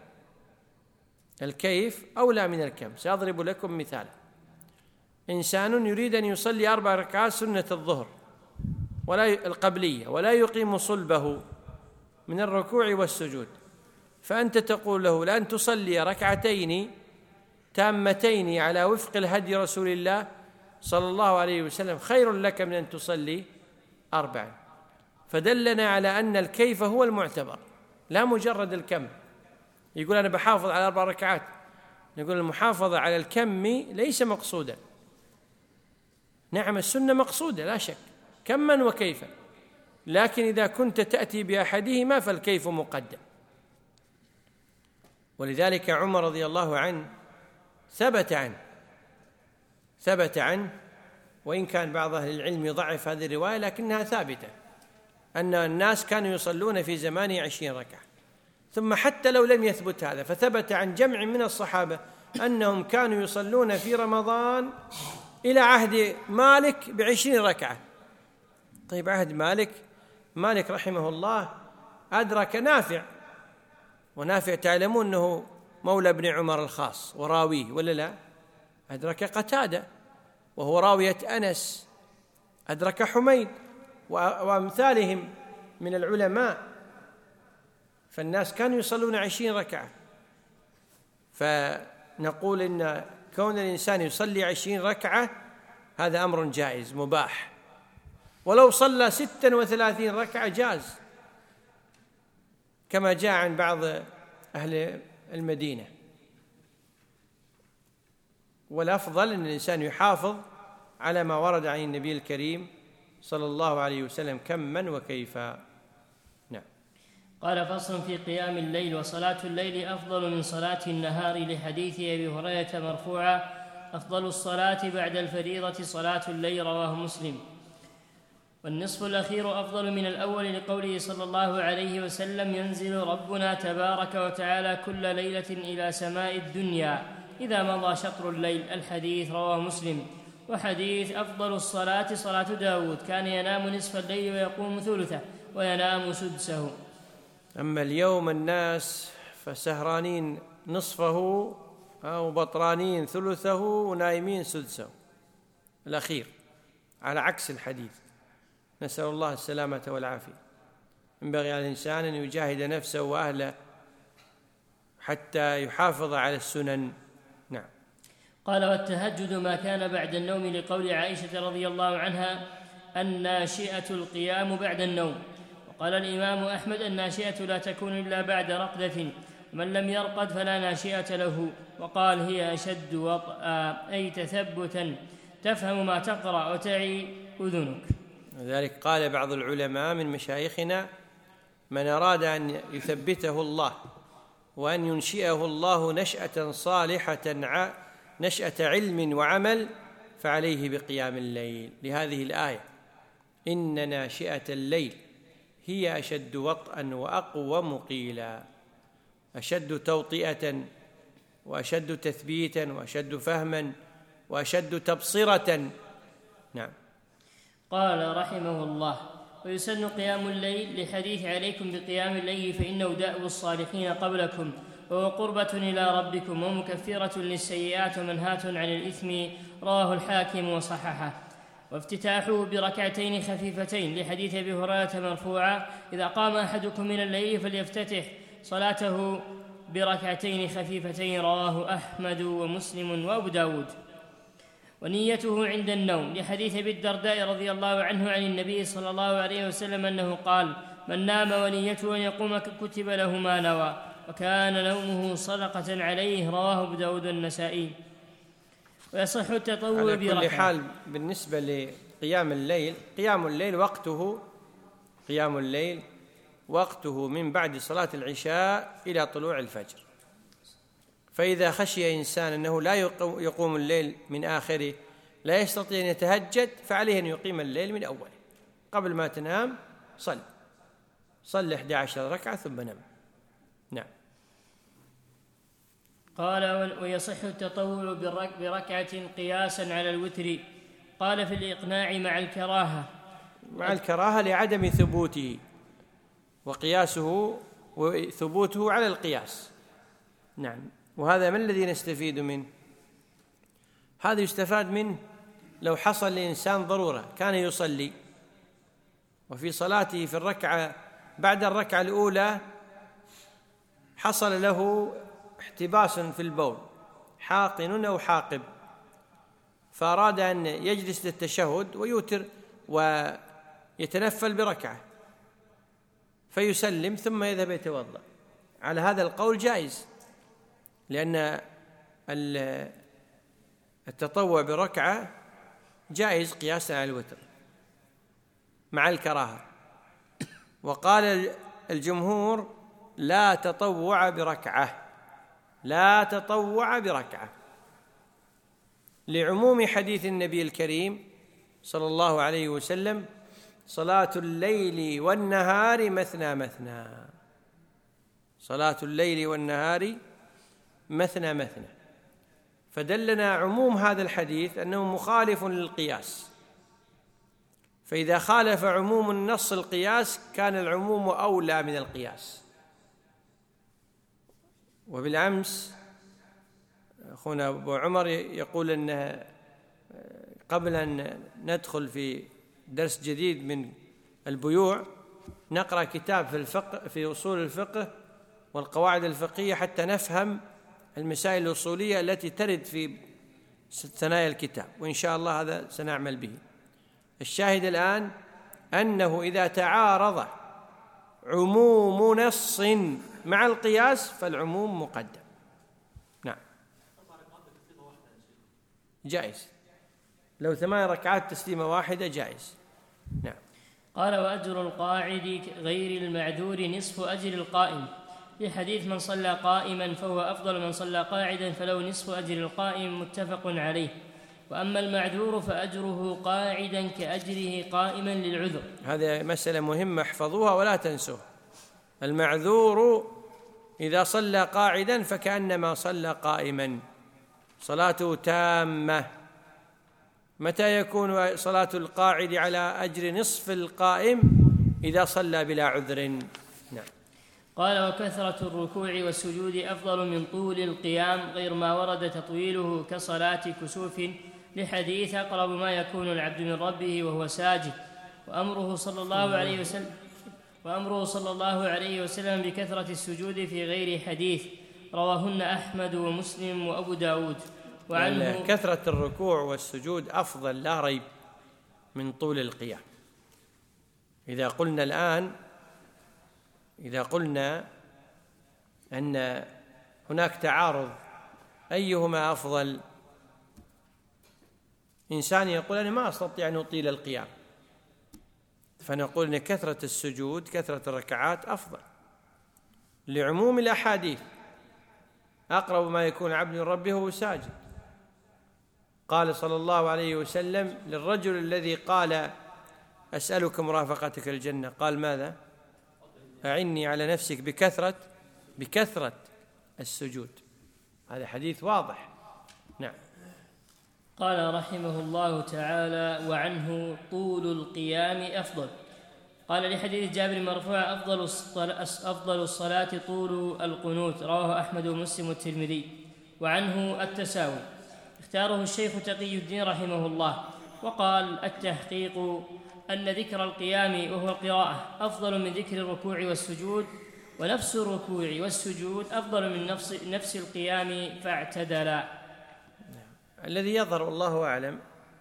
الكيف أولى من الكم. سأضرب لكم مثالا: إنسان يريد أن يصلي أربع ركعات سنة الظهر ولا القبلية ولا يقيم صلبه من الركوع والسجود، فأنت تقول له لأن تصلي ركعتين تامتين على وفق الهدي رسول الله صلى الله عليه وسلم خير لك من أن تصلي أربعا. فدلنا على أن الكيف هو المعتبر لا مجرد الكم. يقول أنا بحافظ على أربع ركعات، نقول المحافظة على الكم ليس مقصودا. نعم السنة مقصودة لا شك كما وكيفا، لكن إذا كنت تأتي بأحدهما فالكيف مقدم. ولذلك عمر رضي الله عنه ثبت عنه ثبت عنه وإن كان بعض أهل العلم يضعف هذه الرواية لكنها ثابتة، أن الناس كانوا يصلون في زمانه عشرين ركعة. ثم حتى لو لم يثبت هذا فثبت عن جمع من الصحابة أنهم كانوا يصلون في رمضان إلى عهد مالك بعشرين ركعة. طيب عهد مالك مالك رحمه الله أدرك نافع، ونافع تعلمون أنه مولى ابن عمر الخاص وراويه ولا لا؟ أدرك قتادة وهو راوية أنس، أدرك حميد وأمثالهم من العلماء. فالناس كانوا يصلون عشرين ركعة، فنقول إن كون الإنسان يصلي عشرين ركعة هذا أمر جائز مباح، ولو صلى ستا وثلاثين ركعة جاز، كما جاء عن بعض أهل المدينة. والأفضل أن الإنسان يحافظ على ما ورد عن النبي الكريم صلى الله عليه وسلم كما وكيفا. نعم. قال: فصل في قيام الليل. وصلاة الليل أفضل من صلاة النهار، لحديث أبي هريرة مرفوعا: أفضل الصلاة بعد الفريضة صلاة الليل، رواه مسلم. والنصف الأخير أفضل من الأول، لقوله صلى الله عليه وسلم: ينزل ربنا تبارك وتعالى كل ليلة إلى سماء الدنيا إذا مضى شطر الليل. الحديث رواه مسلم. وحديث أفضل الصلاة صلاة داود: كان ينام نصف الليل ويقوم ثلثه وينام سدسه. أما اليوم الناس فسهرانين نصفه أو بطرانين ثلثه ونائمين سدسه الأخير، على عكس الحديث. نسأل الله السلامة والعافية. ينبغي على الإنسان أن يجاهد نفسه وأهله حتى يحافظ على السنن. نعم. قال: والتهجد ما كان بعد النوم، لقول عائشة رضي الله عنها: الناشئة القيام بعد النوم. وقال الإمام أحمد: الناشئة لا تكون إلا بعد رقدة، ومن لم يرقد فلا ناشئة له. وقال: هي أشد وطئا، أي تثبتا، تفهم ما تقرأ وتعي أذنك. لذلك قال بعض العلماء من مشايخنا: من أراد أن يثبته الله وأن ينشئه الله نشأة صالحة، نشأة علم وعمل، فعليه بقيام الليل، لهذه الآية: إن ناشئة الليل هي أشد وطئا وأقوم قيلا. أشد توطئة وأشد تثبيتا وأشد فهما وأشد تبصرة. نعم. قال رحمه الله: ويسن قيام الليل، لحديث عليكم بقيام الليل فإنه دأب الصالحين قبلكم، وهو قربة إلى ربكم ومكفرة للسيئات ومنهاة عن الإثم، رواه الحاكم وصححه. وافتتاحه بركعتين خفيفتين، لحديث أبي هريرة مرفوعا: إذا قام أحدكم من الليل فليفتتح صلاته بركعتين خفيفتين، رواه أحمد ومسلم وأبو داود. ونيته عند النوم، لحديث أبي الدرداء رضي الله عنه عن النبي صلى الله عليه وسلم أنه قال: من نام ونيته أن يقوم كتب له ما نوى، وكان نومه صدقة عليه، رواه أبو داود النسائي. ويصح التطوع بركعة. على كل حال بالنسبة لقيام الليل، قيام الليل وقته قيام الليل وقته من بعد صلاة العشاء إلى طلوع الفجر. فإذا خشي إنسان أنه لا يقوم الليل من آخره، لا يستطيع أن يتهجد، فعليه أن يقيم الليل من أوله. قبل ما تنام صل صل إحدى عشر ركعة ثم نم. نعم. قال: ويصح التطوع بركعة قياسا على الوتر. قال: في الإقناع مع الكراهة. مع الكراهة لعدم ثبوته، وقياسه وثبوته على القياس. نعم. وهذا ما الذي نستفيد منه؟ هذا يستفاد منه لو حصل لإنسان ضرورة، كان يصلي وفي صلاته في الركعة بعد الركعة الأولى حصل له احتباس في البول، حاقن أو حاقب، فأراد أن يجلس للتشهد ويوتر ويتنفل بركعة، فيسلم ثم يذهب يتوضأ. على هذا القول جائز، لأن التطوع بركعة جائز قياسا على الوتر مع الكراهة. وقال الجمهور: لا تطوع بركعة، لا تطوع بركعة، لعموم حديث النبي الكريم صلى الله عليه وسلم: صلاة الليل والنهار مثنى مثنى. صلاة الليل والنهار مثنى مثنى. فدلنا عموم هذا الحديث أنه مخالف للقياس، فإذا خالف عموم النص القياس كان العموم أولى من القياس. وبالأمس أخونا أبو عمر يقول أن قبل أن ندخل في درس جديد من البيوع نقرأ كتاب في الفقه في أصول الفقه والقواعد الفقهية حتى نفهم المسائل الأصولية التي ترد في ثنايا الكتاب، وإن شاء الله هذا سنعمل به. الشاهد الآن أنه إذا تعارض عموم نص مع القياس فالعموم مقدم. نعم، جائز، لو ثمان ركعات تسليمة واحدة جائز. نعم. قال: وأجر القاعد غير المعذور نصف أجر القائم، لحديث من صلى قائما فهو أفضل من صلى قاعدا فله نصف أجر القائم، متفق عليه. وأما المعذور فأجره قاعدا كأجره قائما للعذر. هذه مسألة مهمة احفظوها ولا تنسوها. المعذور إذا صلى قاعدا فكأنما صلى قائما، صلاته تامة. متى يكون صلاة القاعد على أجر نصف القائم؟ إذا صلى بلا عذر. نعم. قال: وكثرة الركوع والسجود أفضل من طول القيام، غير ما ورد تطويله كصلاة كسوف، لحديث أقرب ما يكون العبد من ربه وهو ساجد. وأمره صلى الله عليه وسلم وأمره صلى الله عليه وسلم بكثرة السجود في غير حديث، رواهن أحمد ومسلم وأبو داود. وعنه كثرة الركوع والسجود أفضل لا ريب من طول القيام. إذا قلنا الآن إذا قلنا أن هناك تعارض أيهما أفضل؟ إنسان يقول أنا ما أستطيع أن أطيل القيام، فنقول أن كثرة السجود كثرة الركعات أفضل لعموم الأحاديث، أقرب ما يكون عبد من ربه وهو ساجد. قال صلى الله عليه وسلم للرجل الذي قال أسألك مرافقتك الجنة، قال ماذا؟ أعني على نفسك بكثرة بكثرة السجود. هذا حديث واضح. نعم. قال رحمه الله تعالى: وعنه طول القيام أفضل. قال لحديث جابر مرفوع: أفضل الصلاة, أفضل الصلاة طول القنوت، رواه أحمد ومسلم والترمذي. وعنه التساوي. اختاره الشيخ تقي الدين رحمه الله، وقال: التحقيق أن ذكر القيام وهو القراءة أفضل من ذكر الركوع والسجود، ونفس الركوع والسجود أفضل من نفس, نفس القيام فاعتدلا. الذي يظهر والله أعلم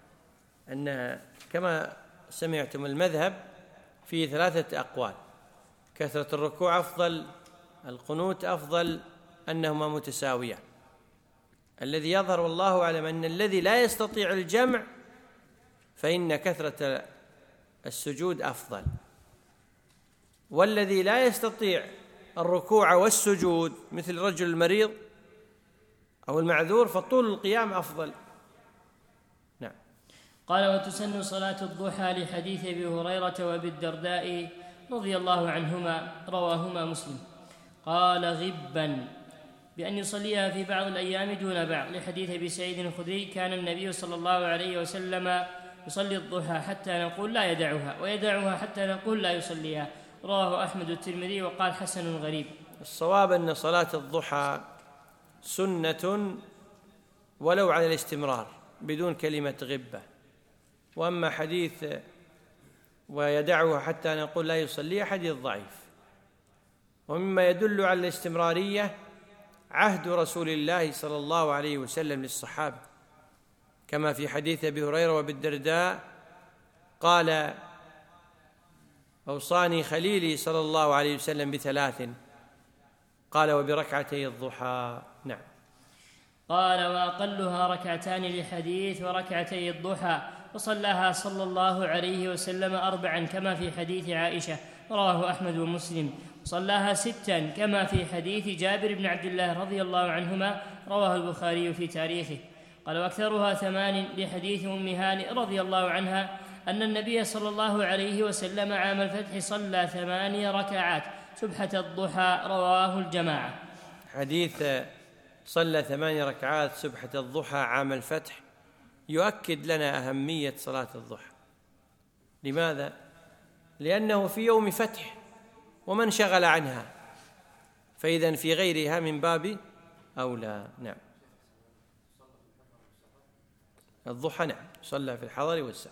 أن كما سمعتم المذهب فيه ثلاثة أقوال: كثرة الركوع أفضل، القنوت أفضل، أنهما متساويان. الذي يظهر والله أعلم أن الذي لا يستطيع الجمع فإن كثرة السجود أفضل، والذي لا يستطيع الركوع والسجود مثل الرجل المريض أو المعذور فطول القيام أفضل. نعم. قال: وتسن صلاة الضحى لحديث أبي هريرة وأبي الدرداء رضي الله عنهما، رواهما مسلم. قال: غبا بأن يصليها في بعض الأيام دون بعض، لحديث أبي سعيد الخدري: كان النبي صلى الله عليه وسلم يصلي الضحى حتى نقول لا يدعها، ويدعها حتى نقول لا يصليها، رواه أحمد والترمذي وقال حسن غريب. الصواب أن صلاة الضحى سنة ولو على الاستمرار بدون كلمة غبة. وأما حديث ويدعها حتى نقول لا يصليها حديث ضعيف. ومما يدل على الاستمرارية عهد رسول الله صلى الله عليه وسلم للصحابة، كما في حديث أبي هريرة وأبي الدرداء قال: أوصاني خليلي صلى الله عليه وسلم بثلاث، قال: وبركعتي الضحى. نعم. قال: وأقلها ركعتان لحديث وركعتي الضحى، وصلاها صلى الله عليه وسلم أربعا كما في حديث عائشة، رواه أحمد ومسلم. وصلاها ستا كما في حديث جابر بن عبد الله رضي الله عنهما، رواه البخاري في تاريخه. قال: وأكثرها ثمان لحديث أم هانئ رضي الله عنها أن النبي صلى الله عليه وسلم عام الفتح صلى ثماني ركعات سبحة الضحى، رواه الجماعة. حديث صلى ثماني ركعات سبحة الضحى عام الفتح يؤكد لنا أهمية صلاة الضحى. لماذا؟ لأنه في يوم فتح ومن شغل عنها، فإذن في غيرها من باب أولى. نعم. الضحى نعم صلى في الحضر والسفر.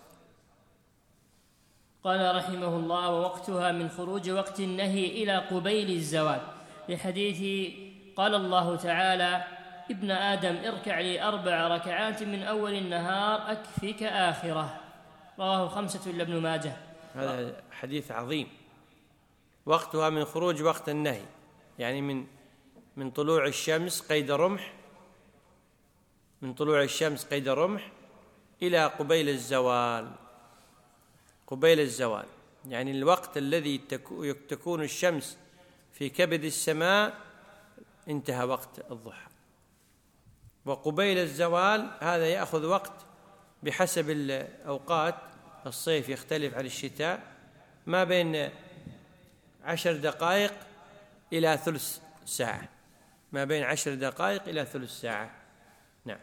قال رحمه الله: ووقتها من خروج وقت النهي إلى قبيل الزوال، لحديث قال الله تعالى ابن آدم اركع لي أربع ركعات من أول النهار أكفك آخرة، رواه خمسة إلا ابن ماجه. هذا حديث عظيم. وقتها من خروج وقت النهي، يعني من من طلوع الشمس قيد رمح، من طلوع الشمس قيد رمح إلى قبيل الزوال، قبيل الزوال يعني الوقت الذي تكون الشمس في كبد السماء انتهى وقت الضحى. وقبيل الزوال هذا يأخذ وقت بحسب الأوقات، الصيف يختلف عن الشتاء، ما بين عشر دقائق إلى ثلث ساعة، ما بين عشر دقائق إلى ثلث ساعة. نعم.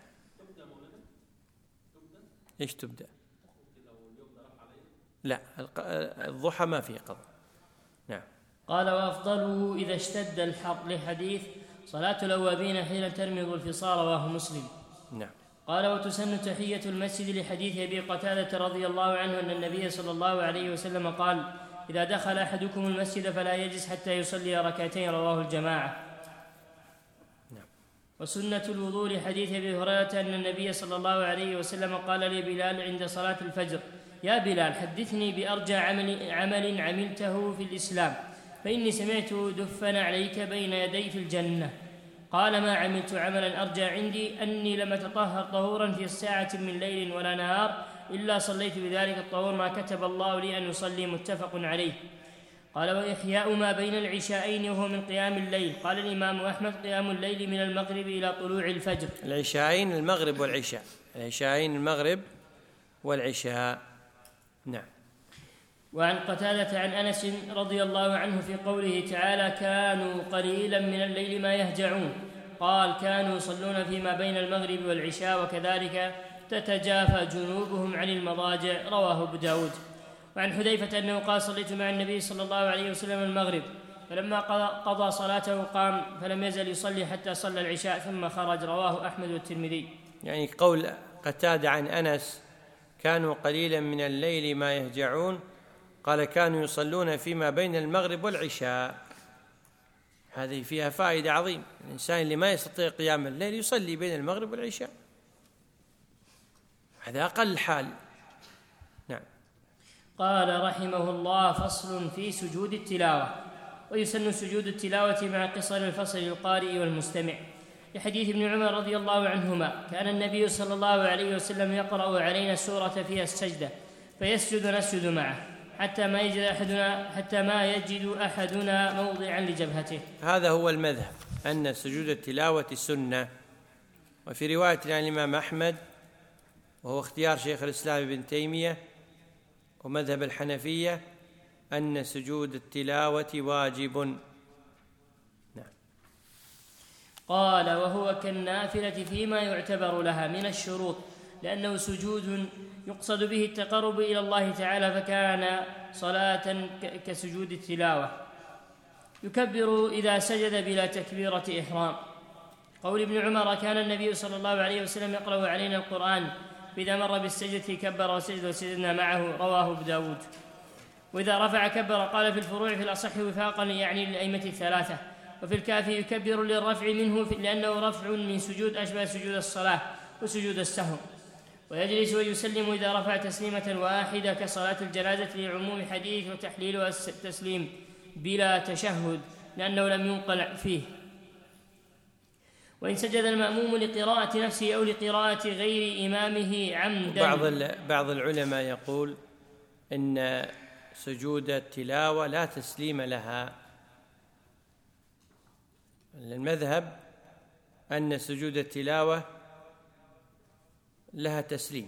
إيش تبدأ؟ لا، الضحى ما فيه قضاء. نعم. قال وأفضله إذا اشتد الحر، لحديث صلاة الأوابين حين ترمض الفصال، رواه مسلم. نعم. قال وتسن تحية المسجد، لحديث أبي قتادة رضي الله عنه أن النبي صلى الله عليه وسلم قال إذا دخل أحدكم المسجد فلا يجلس حتى يصلي ركعتين، رواه الجماعة. نعم. وسنة الوضوء، لحديث أبي هريرة أن النبي صلى الله عليه وسلم قال لبلال عند صلاة الفجر يا بلال حدثني بأرجى عمل, عمل عملته في الإسلام، فإني سمعت دفن عليك بين يدي في الجنة. قال ما عملت عملا أرجى عندي أني لم أتطهر طهورا في ساعة من ليل ولا نهار إلا صليت بذلك الطهور ما كتب الله لي أن يصلي، متفق عليه. قال وإحياء ما بين العشاءين وهو من قيام الليل. قال الإمام أحمد قيام الليل من المغرب إلى طلوع الفجر. العشاءين المغرب والعشاء، العشاءين المغرب والعشاء. نعم. وعن قتادة عن أنس رضي الله عنه في قوله تعالى كانوا قليلا من الليل ما يهجعون، قال كانوا يصلون فيما بين المغرب والعشاء وكذلك تتجافى جنوبهم عن المضاجع، رواه أبو داود. وعن حذيفة أنه قال صليت مع النبي صلى الله عليه وسلم المغرب، فلما قضى صلاته قام فلم يزل يصلي حتى صلى العشاء ثم خرج، رواه أحمد والترمذي. يعني قول قتادة عن أنس كانوا قليلا من الليل ما يهجعون، قال كانوا يصلون فيما بين المغرب والعشاء. هذه فيها فائدة عظيمة، الإنسان اللي ما يستطيع قيام الليل يصلي بين المغرب والعشاء، هذا أقل حال. نعم. قال رحمه الله فصل في سجود التلاوة. ويسن سجود التلاوة مع قصر الفصل للقارئ والمستمع، لحديث ابن عمر رضي الله عنهما كان النبي صلى الله عليه وسلم يقرأ علينا السورة فيها السجدة فيسجد نسجد معه حتى ما يجد أحدنا حتى ما يجد أحدنا موضعا لجبهته. هذا هو المذهب، أن سجود التلاوة سنة. وفي رواية عن الإمام أحمد وهو اختيار شيخ الإسلام ابن تيمية ومذهب الحنفية أن سجود التلاوة واجب. نعم. قال وهو كالنافلة فيما يعتبر لها من الشروط، لأنه سجود يقصد به التقرب إلى الله تعالى، فكان صلاة كسجود التلاوة. يكبر إذا سجد بلا تكبيرة إحرام. قول ابن عمر كان النبي صلى الله عليه وسلم يقرأ علينا القرآن، فإذا مر بالسجدة كبر وسجد وسجدنا معه، رواه أبو داود. وإذا رفع كبر. قال في الفروع في الأصح وفاقا يعني للأئمة الثلاثة. وفي الكافي يكبر للرفع منه لأنه رفع من سجود أشبه سجود الصلاة وسجود السهو. ويجلس ويسلم إذا رفع تسليمة واحدة كصلاة الجنازة لعموم حديث وتحليلها التسليم بلا تشهد لأنه لم ينقل فيه. وإن سجد المأموم لقراءة نفسه أو لقراءة غير إمامه عمدا. بعض بعض العلماء يقول إن سجود التلاوة لا تسليم لها. المذهب أن سجود التلاوة لها تسليم،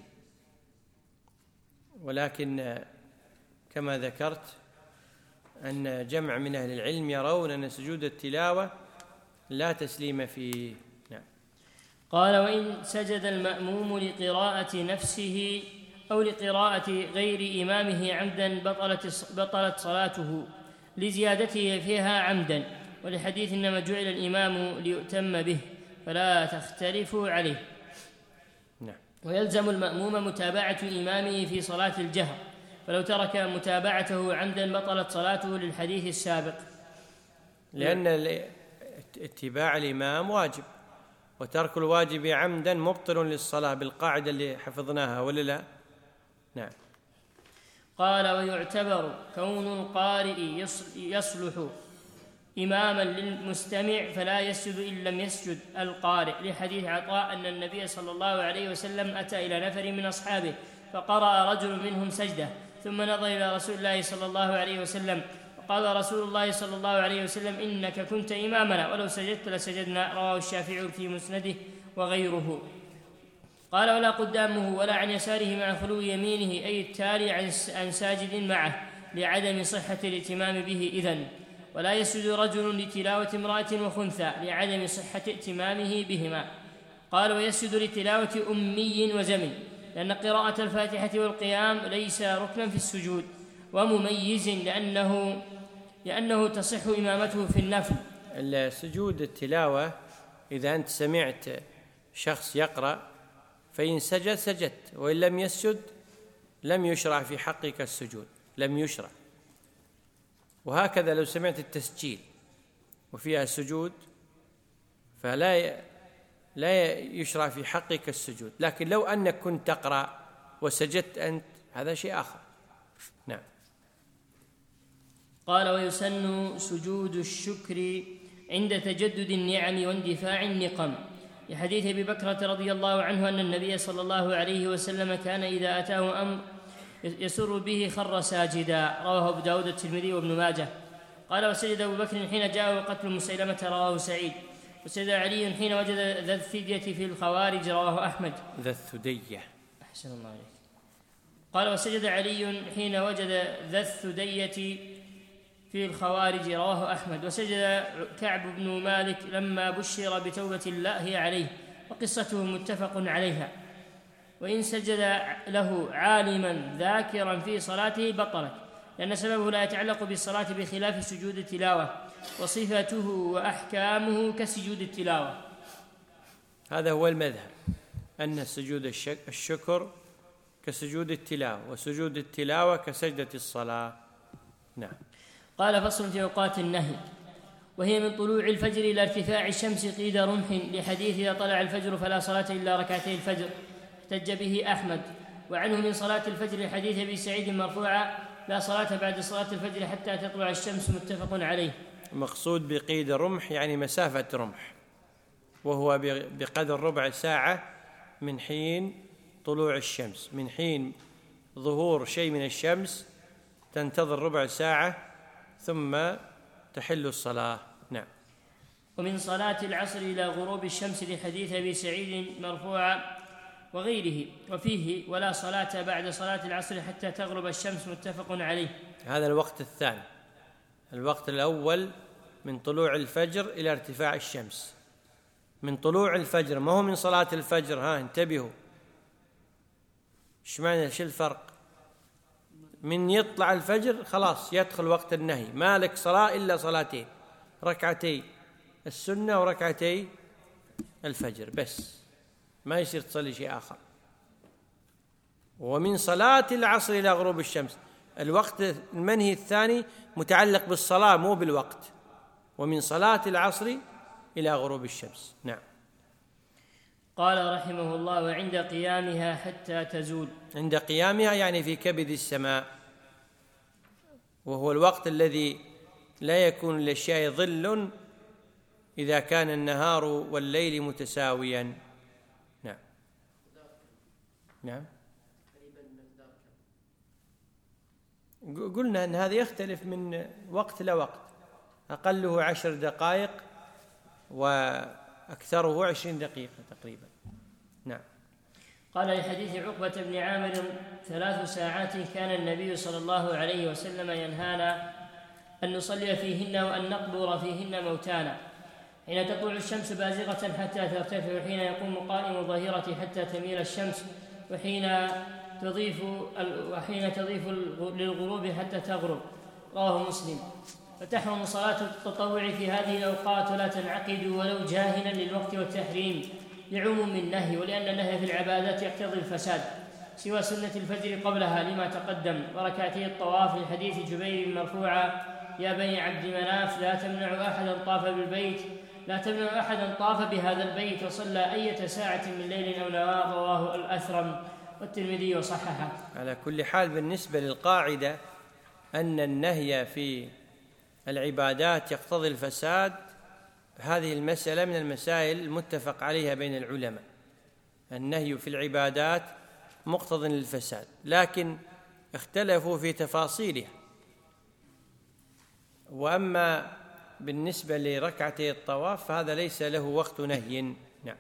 ولكن كما ذكرت أن جمع من أهل العلم يرون أن سجود التلاوة لا تسليم فيه. نعم. قال وإن سجد المأموم لقراءة نفسه أو لقراءة غير إمامه عمدا بطلت, بطلت صلاته لزيادته فيها عمدا، ولحديث إنما جعل الإمام ليؤتم به فلا تختلفوا عليه. نعم. ويلزم المأموم متابعة إمامه في صلاة الجهر، فلو ترك متابعته عمدا بطلت صلاته للحديث السابق. لأن اتباع الإمام واجب، وترك الواجب عمدا مبطل للصلاة بالقاعدة اللي حفظناها ولا لا؟ نعم. قال: ويعتبر كون القارئ يصلح إماما للمستمع فلا يسجد إن لم يسجد القارئ، لحديث عطاء أن النبي صلى الله عليه وسلم أتى إلى نفر من أصحابه فقرأ رجل منهم سجدة، ثم نظر إلى رسول الله صلى الله عليه وسلم فقال رسول الله صلى الله عليه وسلم: إنك كنت إمامنا ولو سجدت لسجدنا. رواه الشافعي في مسنده وغيره. قال: ولا قدامه ولا عن يساره مع خلو يمينه، أي التالي عن ساجد معه، لعدم صحة الائتمام به إذن. ولا يسجد رجل لتلاوة امرأة وخنثى لعدم صحة ائتمامه بهما. قال: ويسجد لتلاوة أمي وزمن، لأن قراءة الفاتحة والقيام ليس ركنا في السجود، ومميز لأنه لأنه تصح إمامته في النفل. السجود التلاوة إذا أنت سمعت شخص يقرأ فإن سجد سجدت، وإن لم يسجد لم يشرع في حقك السجود، لم يشرع. وهكذا لو سمعت التسجيل وفيها سجود فلا لا يشرع في حقك السجود، لكن لو أنك كنت تقرأ وسجدت أنت هذا شيء آخر. نعم. قال: ويسن سجود الشكر عند تجدد النعم واندفاع النقم، لحديث أبي بكرة رضي الله عنه أن النبي صلى الله عليه وسلم كان إذا أتاه أمر يسر به خر ساجدا. رواه أبو داود الترمذي وابن ماجه. قال: وسجد أبو بكر حين جاءه قتل مسيلمة. رواه سعيد. وسجد علي حين وجد ذا الثدية في الخوارج. رواه أحمد. ذا الثدية. أحسن الله عليك. قال: وسجد علي حين وجد ذا الثدية في الخوارج. رواه أحمد. وسجد كعب بن مالك لما بشر بتوبة الله عليه، وقصته متفق عليها. وإن سجد له عالما ذاكرا في صلاته بطلت، لأن سببه لا يتعلق بالصلاة بخلاف سجود التلاوة، وصفته وأحكامه كسجود التلاوة. هذا هو المذهب، أن سجود الشكر كسجود التلاوة، وسجود التلاوة كسجدة الصلاة. نعم. قال: فصل في أوقات النهي، وهي من طلوع الفجر إلى ارتفاع الشمس قيد رمح، لحديث إذا طلع الفجر فلا صلاة إلا ركعتي الفجر، احتج به أحمد. وعنه من صلاة الفجر لحديث أبي سعيد مرفوعا: لا صلاة بعد صلاة الفجر حتى تطلع الشمس، متفق عليه. مقصود بقيد رمح يعني مسافة رمح، وهو بقدر ربع ساعة من حين طلوع الشمس، من حين ظهور شيء من الشمس تنتظر ربع ساعة ثم تحل الصلاة. نعم. ومن صلاة العصر إلى غروب الشمس لحديث أبي سعيد مرفوعا وغيره، وفيه: ولا صلاة بعد صلاة العصر حتى تغرب الشمس، متفق عليه. هذا الوقت الثاني. الوقت الأول من طلوع الفجر إلى ارتفاع الشمس، من طلوع الفجر، ما هو من صلاة الفجر. ها انتبهوا، ايش معنى شو الفرق؟ من يطلع الفجر خلاص يدخل وقت النهي، ما لك صلاة إلا صلاتين، ركعتي السنة وركعتي الفجر بس، ما يصير تصلي شيء آخر. ومن صلاة العصر إلى غروب الشمس، الوقت المنهي الثاني متعلق بالصلاة مو بالوقت. ومن صلاة العصر إلى غروب الشمس. نعم. قال رحمه الله: وعند قيامها حتى تزول. عند قيامها يعني في كبد السماء، وهو الوقت الذي لا يكون للأشياء ظل إذا كان النهار والليل متساويا. نعم. نعم. قلنا أن هذا يختلف من وقت لوقت، أقله عشر دقائق وأكثره عشرين دقيقة تقريبا. نعم. قال لحديث عقبة بن عامر: ثلاث ساعات كان النبي صلى الله عليه وسلم ينهانا أن نصلي فيهن وأن نقبر فيهن موتانا، حين تطلع الشمس بازغة حتى ترتفع، وحين يقوم قائم الظهيرة حتى تميل الشمس، وحين تضيف وحين تضيف للغروب حتى تغرب. رواه مسلم. فتحرم صلاة التطوع في هذه الأوقات ولا تنعقد ولو جاهلا للوقت والتحريم لعموم النهي، ولأن النهي في العبادات يقتضي الفساد، سوى سنة الفجر قبلها لما تقدم، وركعتي الطواف لحديث جبير مرفوعا: يا بني عبد مناف لا تمنعوا أحدا طاف بالبيت لا تمنع أحدا طاف بهذا البيت وصلى أية ساعة من ليل أو نهار. رواه الأثرم والترمذي وصححه. على كل حال، بالنسبة للقاعدة أن النهي في العبادات يقتضي الفساد، هذه المسألة من المسائل المتفق عليها بين العلماء. النهي في العبادات مقتض للفساد، لكن اختلفوا في تفاصيلها. وأما بالنسبة لركعتي الطواف فهذا ليس له وقت نهي. نعم.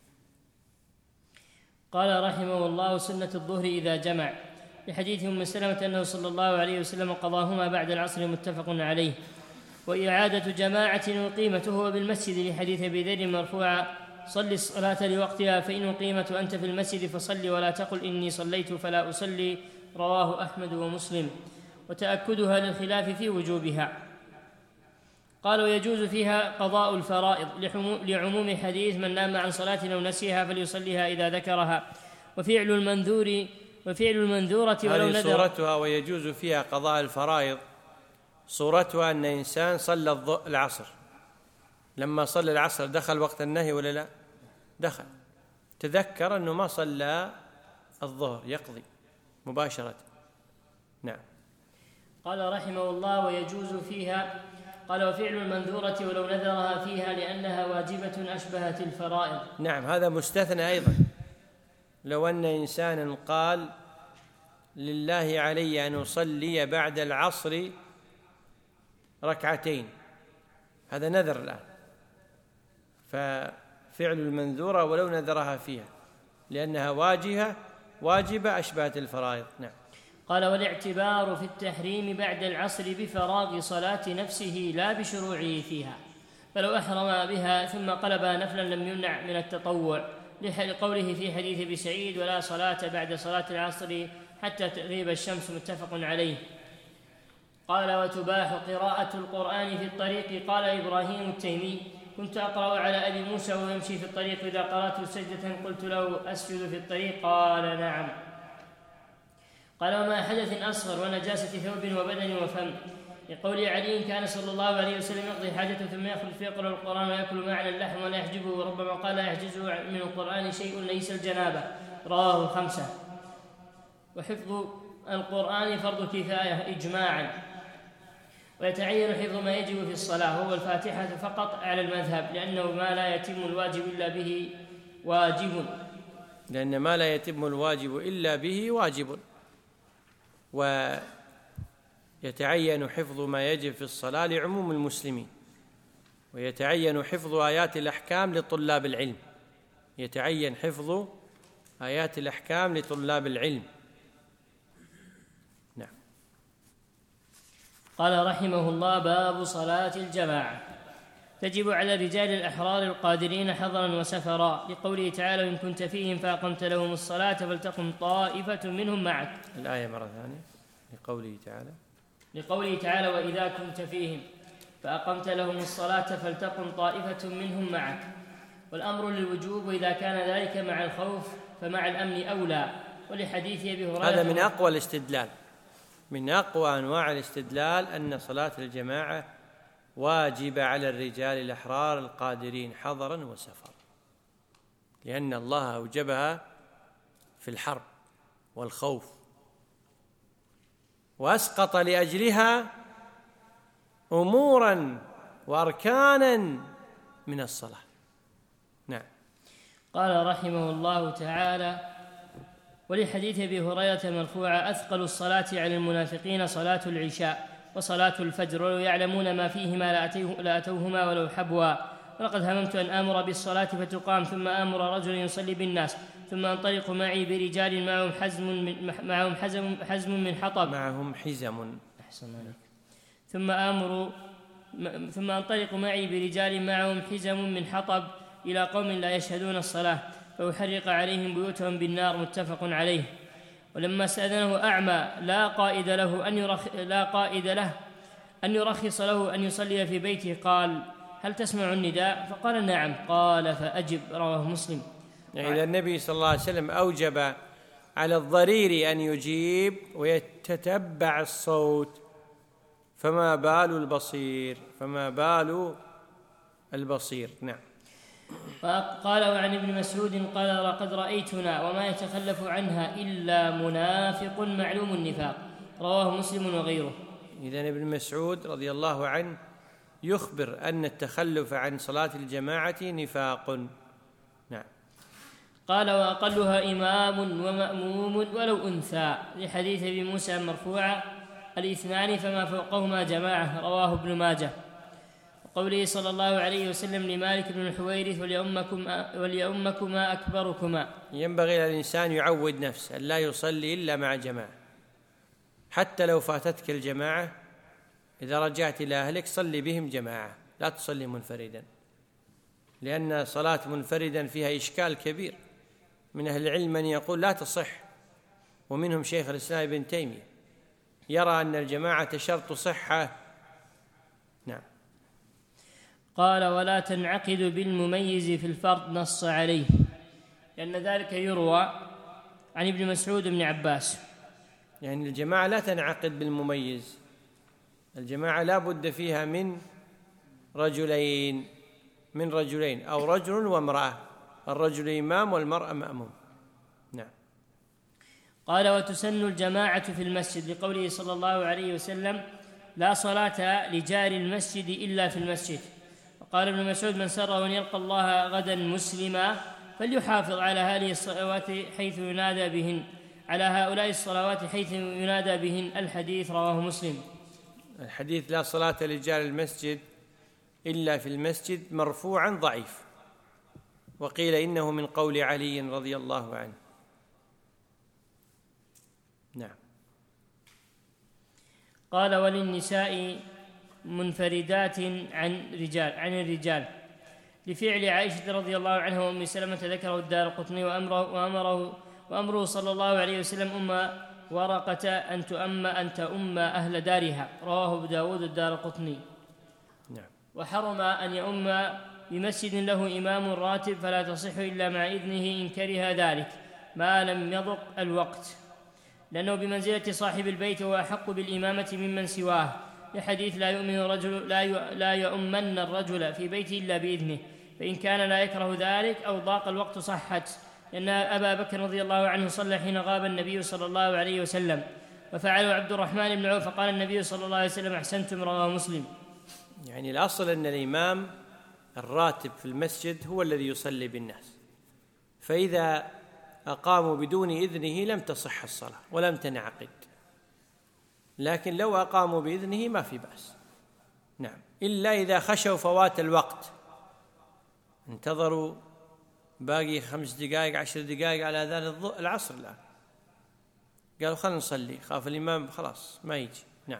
قال رحمه الله: سنة الظهر إذا جمع، لحديث أم سلمة أنه صلى الله عليه وسلم قضاهما بعد العصر، متفق عليه. وإعادة جماعة أقيمته بالمسجد، لحديث أبي ذر مرفوعا: صل الصلاة لوقتها فإن أقيمت وأنت في المسجد فصل ولا تقل إني صليت فلا أصلي. رواه أحمد ومسلم. وتأكدها للخلاف في وجوبها. قال: ويجوز فيها قضاء الفرائض، لعموم حديث: من نام عن صلاة أو نسيها فليصليها إذا ذكرها. وفعل المنذور وفعل المنذورة ولو نذر. هذه صورتها ويجوز فيها قضاء الفرائض. صورتها أن إنسان صلى العصر، لما صلى العصر دخل وقت النهي ولا لا؟ دخل. تذكر أنه ما صلى الظهر، يقضي مباشرة. نعم. قال رحمه الله: ويجوز فيها. قال: وفعل المنذورة ولو نذرها فيها لأنها واجبة أشبهت الفرائض. نعم، هذا مستثنى أيضا. لو أن إنسانا قال: لله علي أن أصلي بعد العصر ركعتين، هذا نذر الآن، ففعل المنذورة ولو نذرها فيها لأنها واجهة واجبة أشبهت الفرائض. نعم. قال: والاعتبار في التحريم بعد العصر بفراغ صلاة نفسه لا بشروعه فيها، فلو أحرم بها ثم قلبها نفلا لم يمنع من التطوع، لقوله في حديث أبي سعيد: ولا صلاة بعد صلاة العصر حتى تغيب الشمس، متفق عليه. قال: وتباح قراءة القرآن في الطريق. قال إبراهيم التيمي: كنت أقرأ على أبي موسى ويمشي في الطريق، إذا قرأت سجدة قلت له: أسجد في الطريق؟ قال: نعم. قال: وما حدث أصغر ونجاسة ثوب وبدن وفم، لقول علي: كان صلى الله عليه وسلم يقضي حاجته ثم يخرج فيقرأ القرآن ويأكل معنا اللحم ولا يحجبه، وربما قال: يحجزه من القرآن شيء ليس الجنابة. رواه الخمسة. وحفظ القرآن فرض كفاية إجماعا، ويتعين حفظ ما يجب في الصلاة، هو الفاتحة فقط على المذهب، لأنه ما لا يتم الواجب إلا به واجب لأن ما لا يتم الواجب إلا به واجب. ويتعين حفظ ما يجب في الصلاة لعموم المسلمين، ويتعين حفظ آيات الأحكام لطلاب العلم، يتعين حفظ آيات الأحكام لطلاب العلم. نعم. قال رحمه الله: باب صلاة الجماعة. تجب على الرجال الأحرار القادرين حضرا وسفرا، لقوله تعالى: إن كنت فيهم فأقمت لهم الصلاة فلتقم طائفة منهم معك. الآية مرة ثانية. لقوله تعالى لقوله تعالى: وإذا كنت فيهم فأقمت لهم الصلاة فلتقم طائفة منهم معك. والأمر للوجوب، وإذا كان ذلك مع الخوف فمع الأمن أولى، ولحديث أبي هريرة. هذا من أقوى الاستدلال، من أقوى أنواع الاستدلال أن صلاة الجماعة واجب على الرجال الأحرار القادرين حضرا وسفرا، لأن الله أوجبها في الحرب والخوف، وأسقط لأجلها أمورا وأركانا من الصلاة. نعم. قال رحمه الله تعالى: ولحديث أبي هريرة مرفوعا: أثقل الصلاة على المنافقين صلاة العشاء وصلاة الفجر، ولو يعلمون ما فيهما لأتوهما ولو حبوا. ولقد هممت أن آمر بالصلاة فتقام، ثم آمر رجل يصلي بالناس، ثم أنطلق معي برجال معهم حزم من معهم حزم حزم من حطب معهم حزم أحسن عليك. ثم آمر ثم أنطلق معي برجال معهم حزم من حطب إلى قوم لا يشهدون الصلاة، فأحرق عليهم بيوتهم بالنار، متفق عليه. ولما استأذنه أعمى لا قائد له أن يرخ لا قائد له أن يرخص له أن يصلي في بيته، قال: هل تسمع النداء؟ فقال: نعم. قال: فأجب. رواه مسلم. يعني النبي صلى الله عليه وسلم أوجب على الضرير أن يجيب ويتتبع الصوت، فما بال البصير، فما بال البصير. نعم. قال وعن ابن مسعود قال لقد رأيتنا وما يتخلف عنها إلا منافق معلوم النفاق، رواه مسلم وغيره. إذن ابن مسعود رضي الله عنه يخبر أن التخلف عن صلاة الجماعة نفاق. نعم. قال وأقلها إمام ومأموم ولو أنثى، لحديث ابي موسى مرفوعا الاثنان فما فوقهما جماعة، رواه ابن ماجه. وقوله صلى الله عليه وسلم لمالك بن الحويرث وليؤمكما, وليؤمكما أكبركما. ينبغي للإنسان يعود نفسه أن لا يصلي إلا مع جماعة، حتى لو فاتتك الجماعة إذا رجعت إلى أهلك صلي بهم جماعة، لا تصلي منفردا، لأن صلاة منفردا فيها إشكال كبير. من أهل العلم من يقول لا تصح، ومنهم شيخ الإسلام ابن تيمية يرى أن الجماعة شرط صحة. نعم. قال ولا تنعقد بالمميز في الفرد، نص عليه، لأن ذلك يروى عن ابن مسعود بن عباس. يعني الجماعة لا تنعقد بالمميز، الجماعة لا بد فيها من رجلين من رجلين أو رجل وامرأة، الرجل إمام والمرأة مأموم. نعم. قال وتسن الجماعة في المسجد، لقوله صلى الله عليه وسلم لا صلاة لجار المسجد إلا في المسجد. وقال ابن مسعود من سره أن يلقى الله غدا مسلما فليحافظ على هذه الصلوات حيث ينادى بهن على هؤلاء الصلوات حيث ينادى بهن. الحديث رواه مسلم. الحديث لا صلاة لجار المسجد إلا في المسجد مرفوعا ضعيف، وقيل إنه من قول علي رضي الله عنه. نعم. قال وللنساء منفردات عن رجال عن الرجال، لفعل عائشة رضي الله عنها وأم سلمة ذكره الدارقطني، وأمره, وأمره, وأمره صلى الله عليه وسلم أم ورقة أن تؤم أن تؤم أهل دارها، رواه أبو داود الدارقطني. نعم. وحرم أن يؤم بمسجد له إمام راتب فلا تصح إلا مع إذنه إن كره ذلك ما لم يضق الوقت، لأنه بمنزلة صاحب البيت وأحق بالإمامة ممن سواه، لحديث لا يؤمن الرجل لا لا يؤمن الرجل في بيته إلا بإذنه، فإن كان لا يكره ذلك أو ضاق الوقت صحت، لأن أبا بكر رضي الله عنه صلى حين غاب النبي صلى الله عليه وسلم، وفعله عبد الرحمن بن عوف فقال النبي صلى الله عليه وسلم أحسنتم، رواه مسلم. يعني الأصل أن الإمام الراتب في المسجد هو الذي يصلي بالناس، فإذا أقاموا بدون إذنه لم تصح الصلاة ولم تنعقد، لكن لو أقاموا بإذنه ما في بأس. نعم. إلا إذا خشوا فوات الوقت، انتظروا باقي خمس دقائق عشر دقائق على أذان العصر الآن، قالوا خلنا نصلي، خاف الإمام خلاص ما يجي. نعم.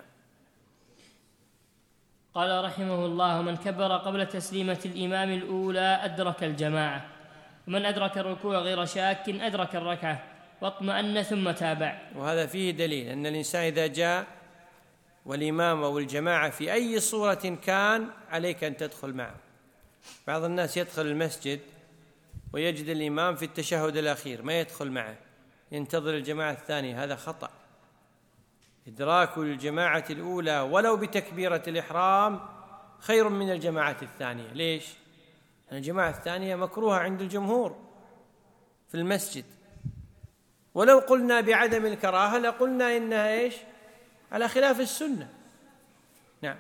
قال رحمه الله من كبر قبل تسليمة الإمام الأولى أدرك الجماعة، ومن أدرك الركوع غير شاك أدرك الركعة واطمأن ثم تابع. وهذا فيه دليل أن الإنسان إذا جاء والإمام أو الجماعة في أي صورة كان عليك أن تدخل معه. بعض الناس يدخل المسجد ويجد الإمام في التشهد الأخير ما يدخل معه، ينتظر الجماعة الثانية، هذا خطأ. إدراك الجماعة الأولى ولو بتكبيرة الإحرام خير من الجماعة الثانية. ليش؟ الجماعة الثانية مكروهة عند الجمهور في المسجد، ولو قلنا بعدم الكراهة لقلنا إنها إيش؟ على خلاف السنة. نعم.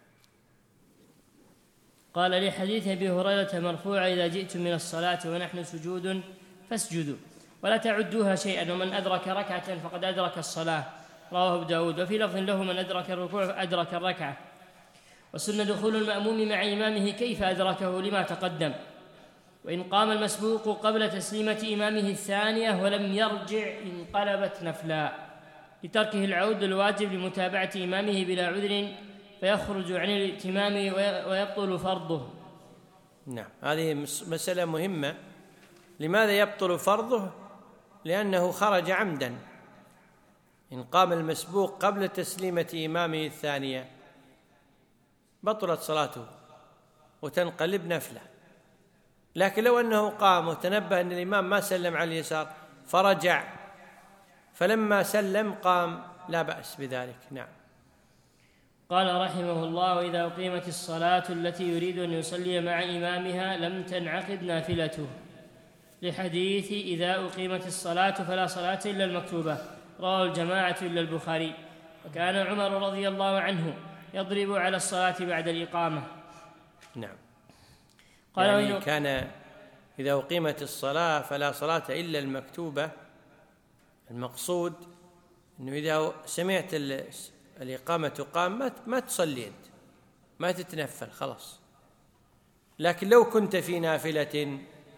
قال لحديث أبي هريرة مرفوعا إذا جئتم من الصلاة ونحن سجود فاسجدوا ولا تعدوها شيئا، ومن أدرك ركعة فقد أدرك الصلاة، رواه أبو داود. وفي لفظ له من أدرك الركوع أدرك الركعة. وسن دخول المأموم مع إمامه كيف أدركه لما تقدم، وإن قام المسبوق قبل تسليمة إمامه الثانية ولم يرجع انقلبت نفلا، لتركه العود الواجب لمتابعة إمامه بلا عذر فيخرج عن الائتمام ويبطل فرضه. نعم، هذه مسألة مهمة. لماذا يبطل فرضه؟ لأنه خرج عمدا. إن قام المسبوق قبل تسليمة إمامه الثانية بطلت صلاته وتنقلب نفلة، لكن لو أنه قام وتنبه أن الإمام ما سلم على اليسار فرجع فلما سلم قام لا بأس بذلك. نعم. قال رحمه الله: وإذا أقيمت الصلاة التي يريد أن يصلي مع إمامها لم تنعقد نافلته، لحديث إذا أقيمت الصلاة فلا صلاة إلا المكتوبة، رواه الجماعة إلا البخاري. وكان عمر رضي الله عنه يضرب على الصلاة بعد الإقامة. نعم. قال يعني كان إذا أقيمت الصلاة فلا صلاة إلا المكتوبة، المقصود أنه إذا سمعت الإقامة تقام ما تصلي أنت، ما تتنفل خلاص. لكن لو كنت في نافلة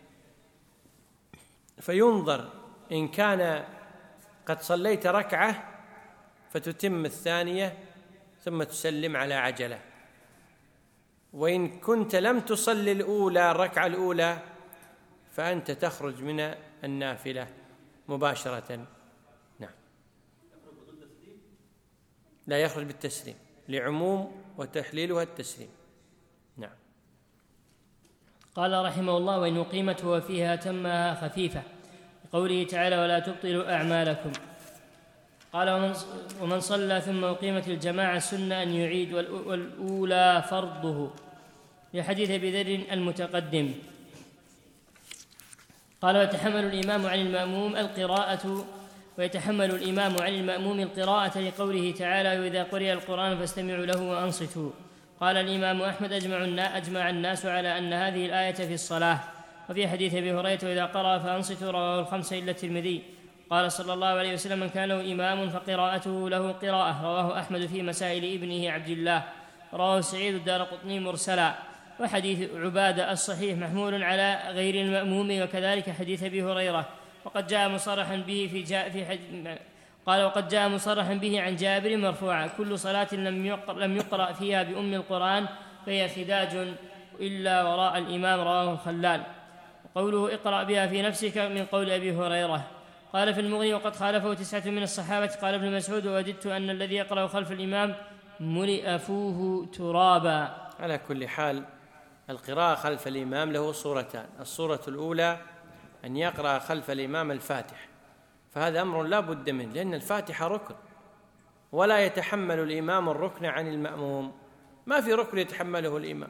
فينظر إن كان قد صليت ركعة فتتم الثانية ثم تسلم على عجلة، وإن كنت لم تصلي الأولى الركعة الأولى فأنت تخرج من النافلة مباشرة. نعم. لا يخرج بالتسليم لعموم وتحليلها التسليم. نعم. قال رحمه الله: وإن أقيمت وفيها تمها خفيفة، قوله تعالى: ولا تبطلوا أعمالكم. قال: ومن صلى ثم أقيمت الجماعة سنة أن يعيد، والأولى فرضه، لحديث أبي ذر المتقدم. قال: ويتحمل الإمام عن المأموم القراءة ويتحمل الإمام عن المأموم القراءة لقوله تعالى: وإذا قرئ القرآن فاستمعوا له وأنصتوا. قال الإمام أحمد: أجمع أجمع الناس على أن هذه الآية في الصلاة. وفي حديث أبي هريرة: وإذا قرأ فأنصتوا، رواه الخمسة إلا الترمذي. قال صلى الله عليه وسلم: من كان له إمام فقراءته له قراءة، رواه أحمد في مسائل ابنه عبد الله، رواه سعيد الدارقطني مرسلا. وحديث عبادة الصحيح محمول على غير المأموم، وكذلك حديث أبي هريرة. وقد جاء مصرحا به في جاء في حديث قال: وقد جاء مصرحا به عن جابر مرفوعا: كل صلاة لم يقرأ, لم يقرأ فيها بأم القرآن فهي خداج إلا وراء الإمام، رواه الخلال. وقوله اقرأ بها في نفسك من قول أبي هريرة. قال في المغني: وقد خالفه تسعة من الصحابة. قال ابن مسعود: ووددت أن الذي يقرأ خلف الإمام ملئ فوه ترابا. على كل حال القراءة خلف الإمام له صورتان: الصورة الأولى أن يقرأ خلف الإمام الفاتح، فهذا أمر لا بد منه، لأن الفاتحة ركن، ولا يتحمل الإمام الركن عن المأموم، ما في ركن يتحمله الإمام.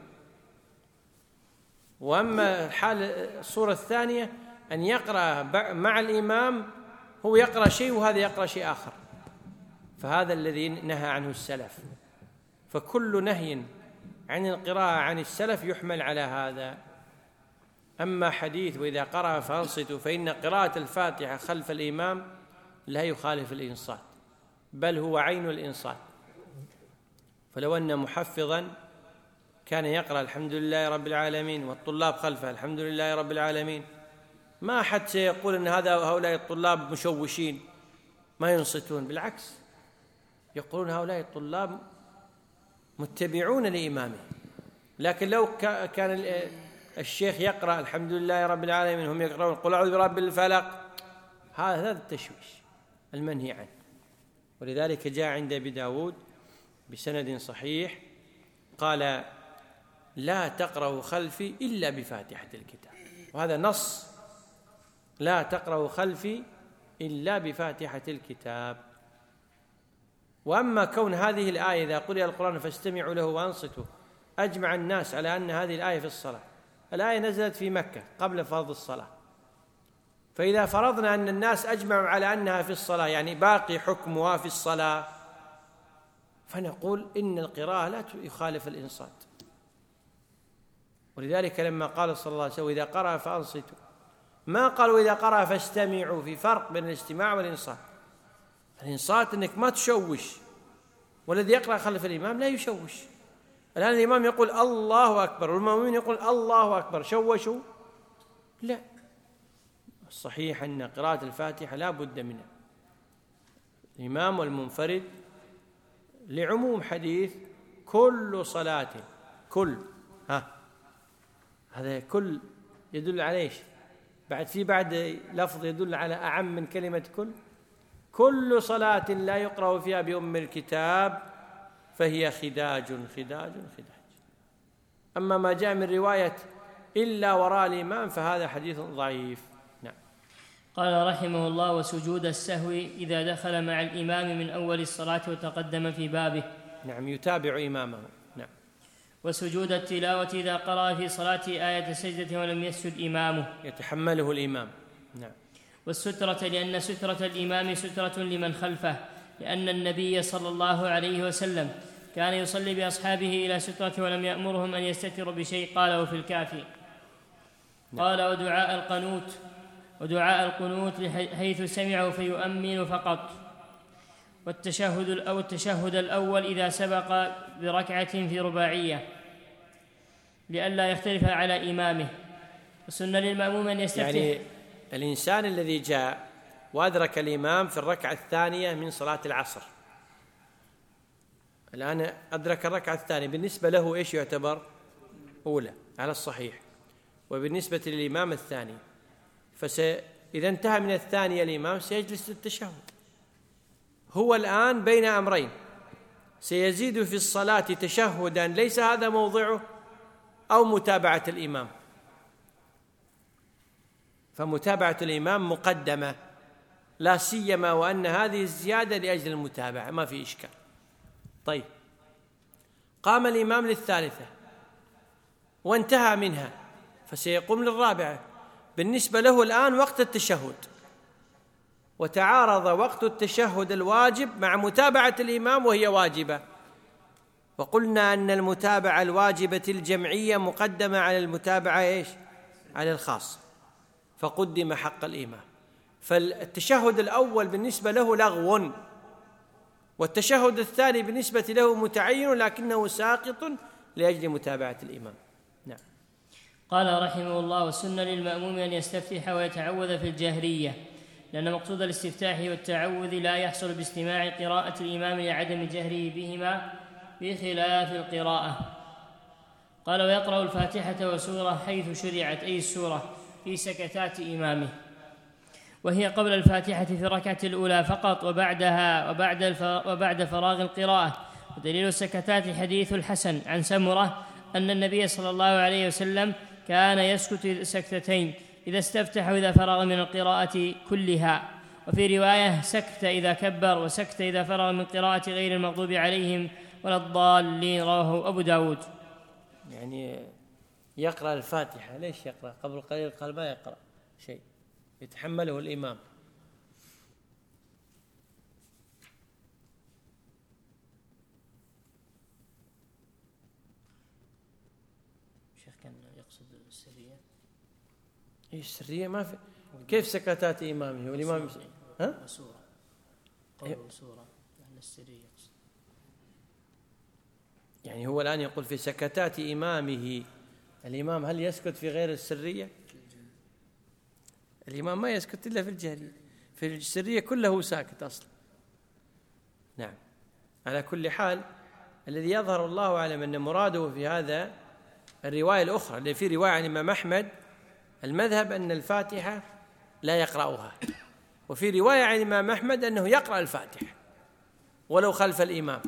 وأما الحال الصورة الثانية أن يقرأ مع الإمام، هو يقرأ شيء وهذا يقرأ شيء آخر، فهذا الذي نهى عنه السلف. فكل نهي عن القراءة عن السلف يحمل على هذا. أما حديث وإذا قرأ فأنصتوا، فإن قراءة الفاتحة خلف الإمام لا يخالف الإنصات، بل هو عين الإنصات. فلو أن محفظا كان يقرأ الحمد لله رب العالمين والطلاب خلفه الحمد لله رب العالمين، ما أحد سيقول أن هذا هؤلاء الطلاب مشوشين ما ينصتون، بالعكس يقولون هؤلاء الطلاب متبعون لإمامه. لكن لو كان الشيخ يقرأ الحمد لله رب العالمين هم يقرأون قل أعوذ برب الفلق، هذا التشويش المنهي عنه. ولذلك جاء عند أبي داود بسند صحيح قال: لا تقرأوا خلفي إلا بفاتحة الكتاب، وهذا نص: لا تقرأوا خلفي إلا بفاتحة الكتاب. وأما كون هذه الآية إذا قرئ القرآن فاستمعوا له وأنصتوا، أجمع الناس على أن هذه الآية في الصلاة. الآية نزلت في مكة قبل فرض الصلاة، فإذا فرضنا أن الناس أجمعوا على أنها في الصلاة، يعني باقي حكمها في الصلاة، فنقول إن القراءة لا يخالف الإنصات. ولذلك لما قال صلى الله عليه وسلم: إذا قرأ فأنصتوا، ما قالوا إذا قرأ فاستمعوا. في فرق بين الاستماع والإنصات. الإنصات أنك ما تشوش، والذي يقرأ خلف الإمام لا يشوش. الآن الإمام يقول الله أكبر والمأمومين يقول الله أكبر، شوشوا؟ لا. الصحيح أن قراءة الفاتحة لا بد منها، الإمام والمنفرد، لعموم حديث كل صلاة. كل ها هذا كل يدل على ايش؟ بعد في بعد لفظ يدل على أعم من كلمة كل. كل صلاة لا يقرأ فيها بأم الكتاب فهي خداج خداج خداج. أما ما جاء من رواية إلا وراء الإمام فهذا حديث ضعيف. نعم. قال رحمه الله: وسجود السهو إذا دخل مع الإمام من أول الصلاة وتقدم في بابه. نعم يتابع إمامه. نعم. وسجود التلاوة إذا قرأ في صلاة آية سجدة ولم يسجد إمامه يتحمله الإمام. نعم. والسترة لأن سترة الإمام سترة لمن خلفه، لأن النبي صلى الله عليه وسلم كان يصلي بأصحابه إلى سترة ولم يأمرهم أن يستتروا بشيء، قاله في الكافي. قال ودعاء القنوت ودعاء القنوت حيث سمعوا فيؤمن فقط. والتشهد أو التشهد الأول إذا سبق بركعة في رباعية لئلا يختلف على إمامه. والسنة للمأموم أن يستفتح. يعني الإنسان الذي جاء وأدرك الإمام في الركعة الثانية من صلاة العصر، الآن أدرك الركعة الثانية، بالنسبة له إيش يعتبر؟ أولى على الصحيح، وبالنسبة للإمام الثاني، فإذا انتهى من الثانية الإمام سيجلس للتشهد. هو الآن بين أمرين، سيزيد في الصلاة تشهدا ليس هذا موضعه أو متابعة الإمام، فمتابعة الإمام مقدمة، لا سيما وأن هذه الزيادة لأجل المتابعة، ما في إشكال. طيب، قام الإمام للثالثة وانتهى منها، فسيقوم للرابعة. بالنسبة له الآن وقت التشهد، وتعارض وقت التشهد الواجب مع متابعة الإمام وهي واجبة، وقلنا أن المتابعة الواجبة الجمعية مقدمة على المتابعة إيش؟ على الخاص، فقدم حق الإمام. فالتشهد الأول بالنسبة له لغو، والتشهد الثاني بالنسبة له متعين لكنه ساقط لأجل متابعة الإمام. نعم. قال رحمه الله: والسنة للمأموم أن يستفتح ويتعوذ في الجهرية، لأن مقصود الاستفتاح والتعوذ لا يحصل باستماع قراءة الإمام لعدم جهره بهما بخلاف القراءة. قال: ويقرأ الفاتحة وسورة حيث شرعت، أي السورة، في سكتات إمامه، وهي قبل الفاتحة في الركعة الأولى فقط، وبعدها وبعد, وبعد فراغ القراءة. ودليل السكتات حديث الحسن عن سمرة أن النبي صلى الله عليه وسلم كان يسكت سكتتين إذا استفتح وإذا فرغ من القراءة كلها. وفي رواية: سكت إذا كبر، وسكت إذا فرغ من قراءة غير المغضوب عليهم ولا الضالين، رواه أبو داود. يعني يقرأ الفاتحة، ليش يقرأ؟ قبل قليل قال ما يقرأ شيء، يتحمله الإمام. شيخ كان يقصد السرية. إيش السرية؟ ما في. كيف سكتات إمامه والإمام؟ ها؟ وسورة. قول وسورة يعني السرية يقصد. يعني هو الآن يقول في سكتات إمامه، الإمام هل يسكت في غير السرية؟ الإمام ما يسكت إلا في الجهرية، في السرية كله ساكت أصلا. نعم. على كل حال، الذي يظهر الله أعلم أن مراده في هذا الرواية الأخرى، اللي في رواية عن الإمام أحمد المذهب أن الفاتحة لا يقرأها، وفي رواية عن الإمام أحمد أنه يقرأ الفاتحة ولو خلف الإمام.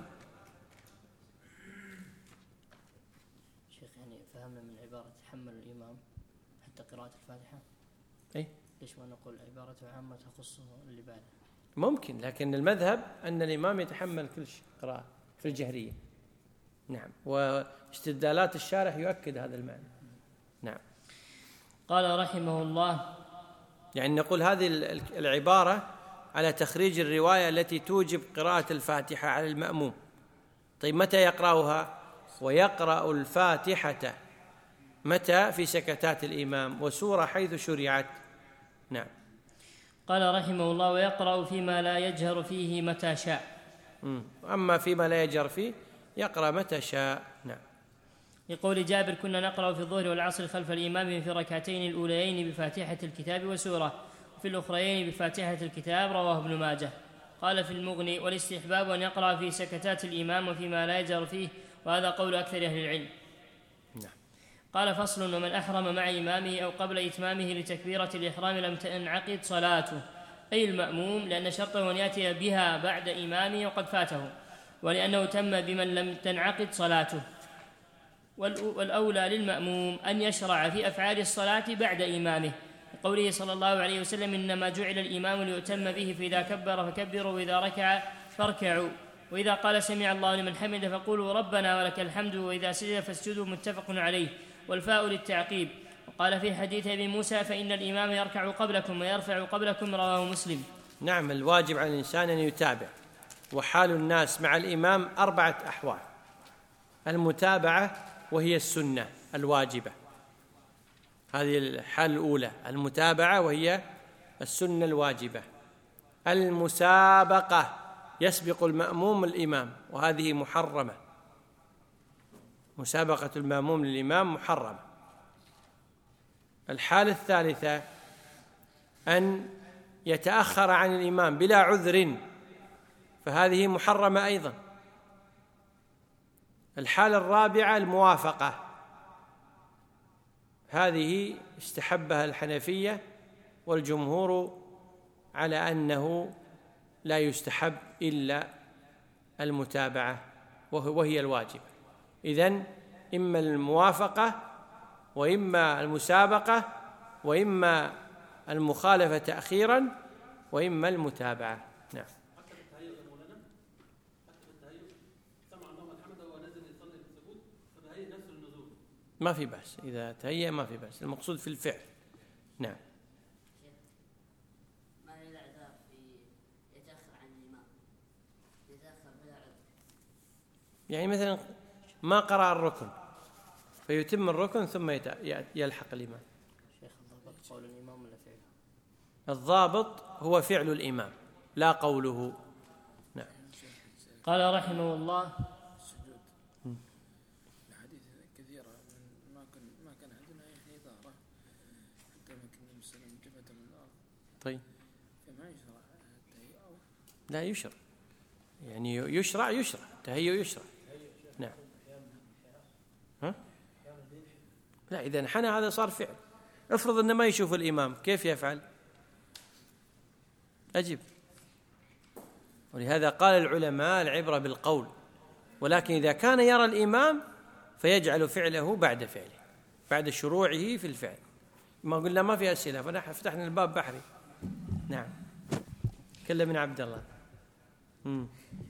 شيخ يعني فهمنا من عبارة تحمل الإمام حتى قراءة الفاتحة، أي ليش ما نقول عبارة عامة تخصه اللي بعده؟ ممكن، لكن المذهب أن الإمام يتحمل كل شيء قراءة في الجهرية. نعم. واستدلالات الشارح يؤكد هذا المعنى. نعم. قال رحمه الله: يعني نقول هذه العبارة على تخريج الرواية التي توجب قراءة الفاتحة على المأموم. طيب متى يقرأها؟ ويقرأ الفاتحة متى؟ في سكتات الإمام، وسورة حيث شرعت. نعم. قال رحمه الله: ويقرأ فيما لا يجهر فيه متى شاء. أما فيما لا يجهر فيه يقرأ متى شاء. نعم. لقول جابر: كنا نقرأ في الظهر والعصر خلف الإمام في الركعتين الأوليين بفاتحة الكتاب وسورة، وفي الأخريين بفاتحة الكتاب، رواه ابن ماجه. قال في المغني: والاستحباب أن يقرأ في سكتات الإمام وفيما لا يجهر فيه، وهذا قول أكثر أهل العلم. نعم. قال: فصل: ومن أحرم مع إمامه أو قبل إتمامه لتكبيرة الإحرام لم تنعقد صلاته، أي المأموم، لأن شرطه أن يأتي بها بعد إمامه وقد فاته، ولأنه تم بمن لم تنعقد صلاته. والأولى للمأموم أن يشرع في أفعال الصلاة بعد إمامه، قوله صلى الله عليه وسلم: إنما جعل الإمام ليؤتم به، فإذا كبر فكبروا وإذا ركع فاركعوا. وإذا قال سمع الله لمن حمده فقولوا ربنا ولك الحمد، وإذا سجد فاسجدوا، متفق عليه، والفاء للتعقيب. وقال في حديث أبي موسى فإن الإمام يركع قبلكم ويرفع قبلكم، رواه مسلم. نعم، الواجب على الإنسان أن يتابع، وحال الناس مع الإمام أربعة أحوال: المتابعة وهي السنة الواجبة، هذه الحال الأولى، المتابعة وهي السنة الواجبة. المسابقة، يسبق المأموم الإمام، وهذه محرمة، مسابقة المأموم للإمام محرمة. الحالة الثالثة أن يتأخر عن الإمام بلا عذر، فهذه محرمة أيضا. الحالة الرابعة الموافقة، هذه استحبها الحنفية والجمهور على أنه لا يستحب إلا المتابعة وهي الواجب. إذن إما الموافقة وإما المسابقة وإما المخالفة تأخيرا وإما المتابعة. نعم. ما في بأس، إذا تهيأ ما في بأس، المقصود في الفعل. نعم. ما له اعذار في يتأخر عن الإمام، يتأخر بلا عذر، يعني مثلا ما قرأ الركن فيتم الركن ثم يلحق الإمام. شيخ الضابط قول الإمام ولا فعله؟ الضابط هو فعل الإمام لا قوله. نعم. قال رحمه الله: طيب لا يشرع، يعني يشرع يشرع تهيؤ يشرع. نعم. ها؟ لا، إذا انحنى هذا صار فعل. افرض أنه ما يشوف الإمام، كيف يفعل؟ أجب. ولهذا قال العلماء العبرة بالقول، ولكن إذا كان يرى الإمام فيجعل فعله بعد فعله، بعد شروعه في الفعل. ما قلنا ما في أسئلة، فنحن فتحنا الباب بحري. نعم. كلمنا عبد الله. مم.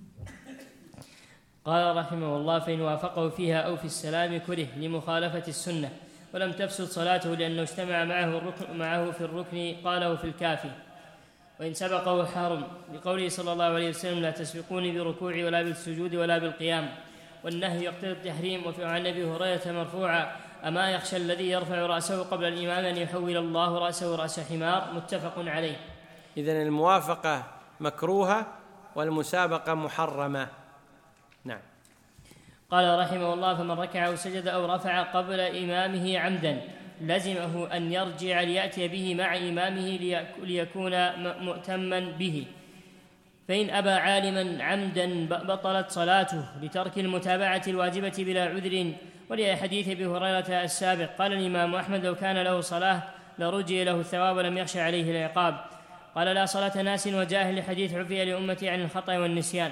قال رحمه الله: فإن وافقه فيها أو في السلام كره لمخالفة السنة، ولم تفسد صلاته لأنه اجتمع معه, الركن معه في الركن، قاله في الكافي. وإن سبقه حرم، لقوله صلى الله عليه وسلم: لا تسبقوني بالركوع ولا بالسجود ولا بالقيام. والنهي يقتضي التحريم. وفي عن أبي هريرة مرفوعا: أما يخشى الذي يرفع رأسه قبل الإمام أن يحول الله رأسه رأس حمار، متفق عليه. إذن الموافقة مكروهة والمسابقة محرمة. نعم. قال رحمه الله: فمن ركع أو سجد أو رفع قبل إمامه عمدا لزمه أن يرجع ليأتي به مع إمامه ليكون مؤتما به، فإن أبى عالما عمدا بطلت صلاته لترك المتابعة الواجبة بلا عذر. ولحديث أبي هريرة السابق قال الإمام أحمد: لو كان له صلاة لرجي له الثواب ولم يخش عليه العقاب. قال: لا صلاة ناس وجاهل، لحديث عفي لأمتي عن الخطأ والنسيان.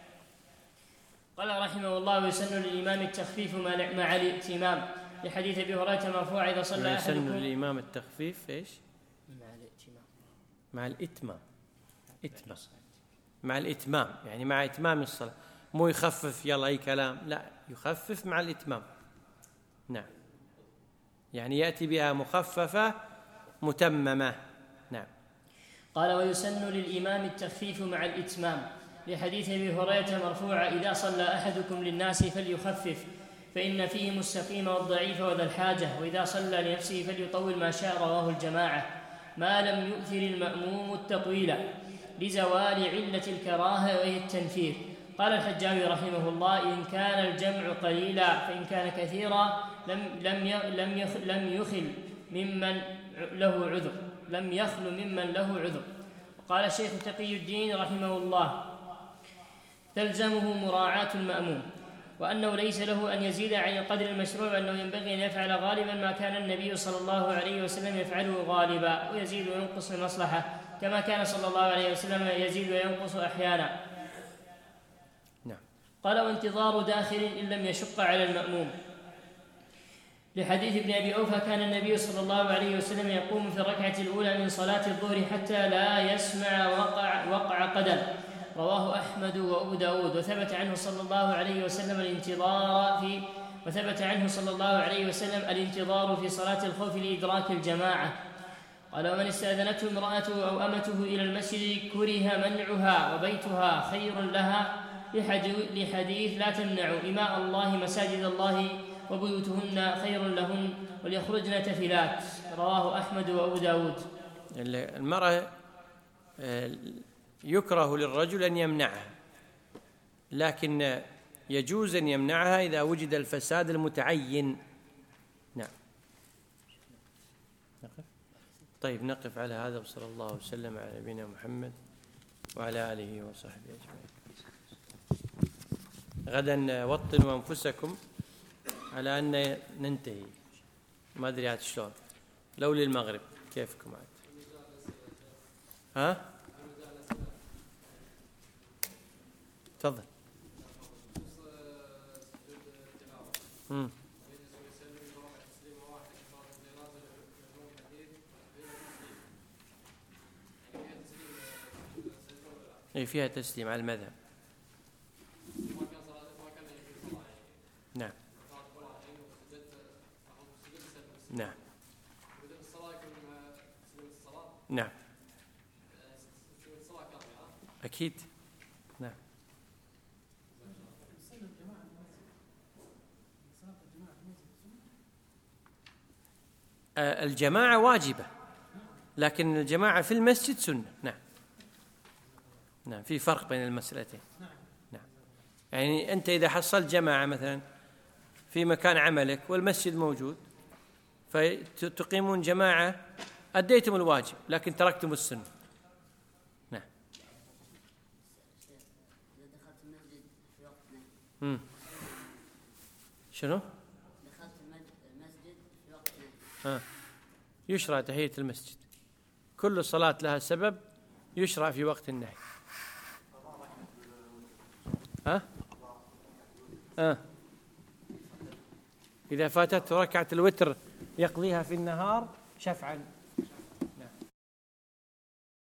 قال رحمه الله: يسن للإمام التخفيف مع الائتمام، لحديث أبي هريرة مرفوع: إذا صلى أحدكم. يسن للإمام التخفيف إيش؟ مع الائتمام. مع الإتمام. إتمام. مع الإتمام، يعني مع إتمام الصلاة، مو يخفف يلا أي كلام، لا، يخفف مع الإتمام. نعم، يعني يأتي بها مخففة متممة. نعم. قال: ويسن للإمام التخفيف مع الإتمام، لحديث أبي هريرة مرفوعا: إذا صلى أحدكم للناس فليخفف، فإن فيهم السقيم والضعيف وذا الحاجة، وإذا صلى لنفسه فليطول ما شاء، رواه الجماعة، ما لم يؤثر المأموم التطويل لزوال علة الكراهة وهي التنفير. قال الحجاوي رحمه الله: إن كان الجمع قليلا، فإن كان كثيرا لم لم لم يخل, لم يخل ممن له عذر لم يخل ممن له عذر. قال الشيخ تقي الدين رحمه الله: تلزمه مراعاة المأموم، وأنه ليس له أن يزيد عن القدر المشروع، وأنه ينبغي أن يفعل غالبا ما كان النبي صلى الله عليه وسلم يفعله غالبا، ويزيد وينقص لمصلحة، كما كان صلى الله عليه وسلم يزيد وينقص أحيانا. نعم. قال: وانتظار داخل إن لم يشق على المأموم، لحديث ابن أبي أوفى: كان النبي صلى الله عليه وسلم يقوم في الركعة الأولى من صلاة الظهر حتى لا يسمع وقع, وقع قدم، رواه أحمد وأبو داود. وثبت عنه صلى الله عليه وسلم الانتظار في وثبت عنه صلى الله عليه وسلم الانتظار في صلاة الخوف لإدراك الجماعة. قال: ومن استأذنته امرأته أو أمته إلى المسجد كره منعها وبيتها خير لها، لحديث: لا تمنعوا إماء الله مساجد الله وبيوتهن خير لهن وليخرجن تفلات. رواه أحمد وأبو داود. المرأة يكره للرجل أن يمنعها، لكن يجوز أن يمنعها إذا وجد الفساد المتعين. نعم. نقف. طيب نقف على هذا، وصلى الله وسلم على نبينا محمد وعلى آله وصحبه أجمعين. غدا وطنوا أنفسكم على أن ننتهي، ما أدري عاد شلون، لو للمغرب كيفكم عاد؟ ها؟ تفضل. امم اي فيها تسليم على المذهب. نعم نعم نعم أكيد. نعم. الجماعة واجبة، لكن الجماعة في المسجد سنة. نعم نعم في فرق بين المسألتين. نعم يعني أنت إذا حصلت جماعة مثلا في مكان عملك والمسجد موجود فتقيمون جماعة، أديتم الواجب لكن تركتم السنة. نعم. إذا دخلت المسجد في وقت نهي. امم شنو؟ دخلت المسجد في وقت نهي. ها يشرع تحية المسجد، كل صلاة لها سبب يشرع في وقت النهي. ها؟ ها إذا فاتت ركعة الوتر يقضيها في النهار شفعا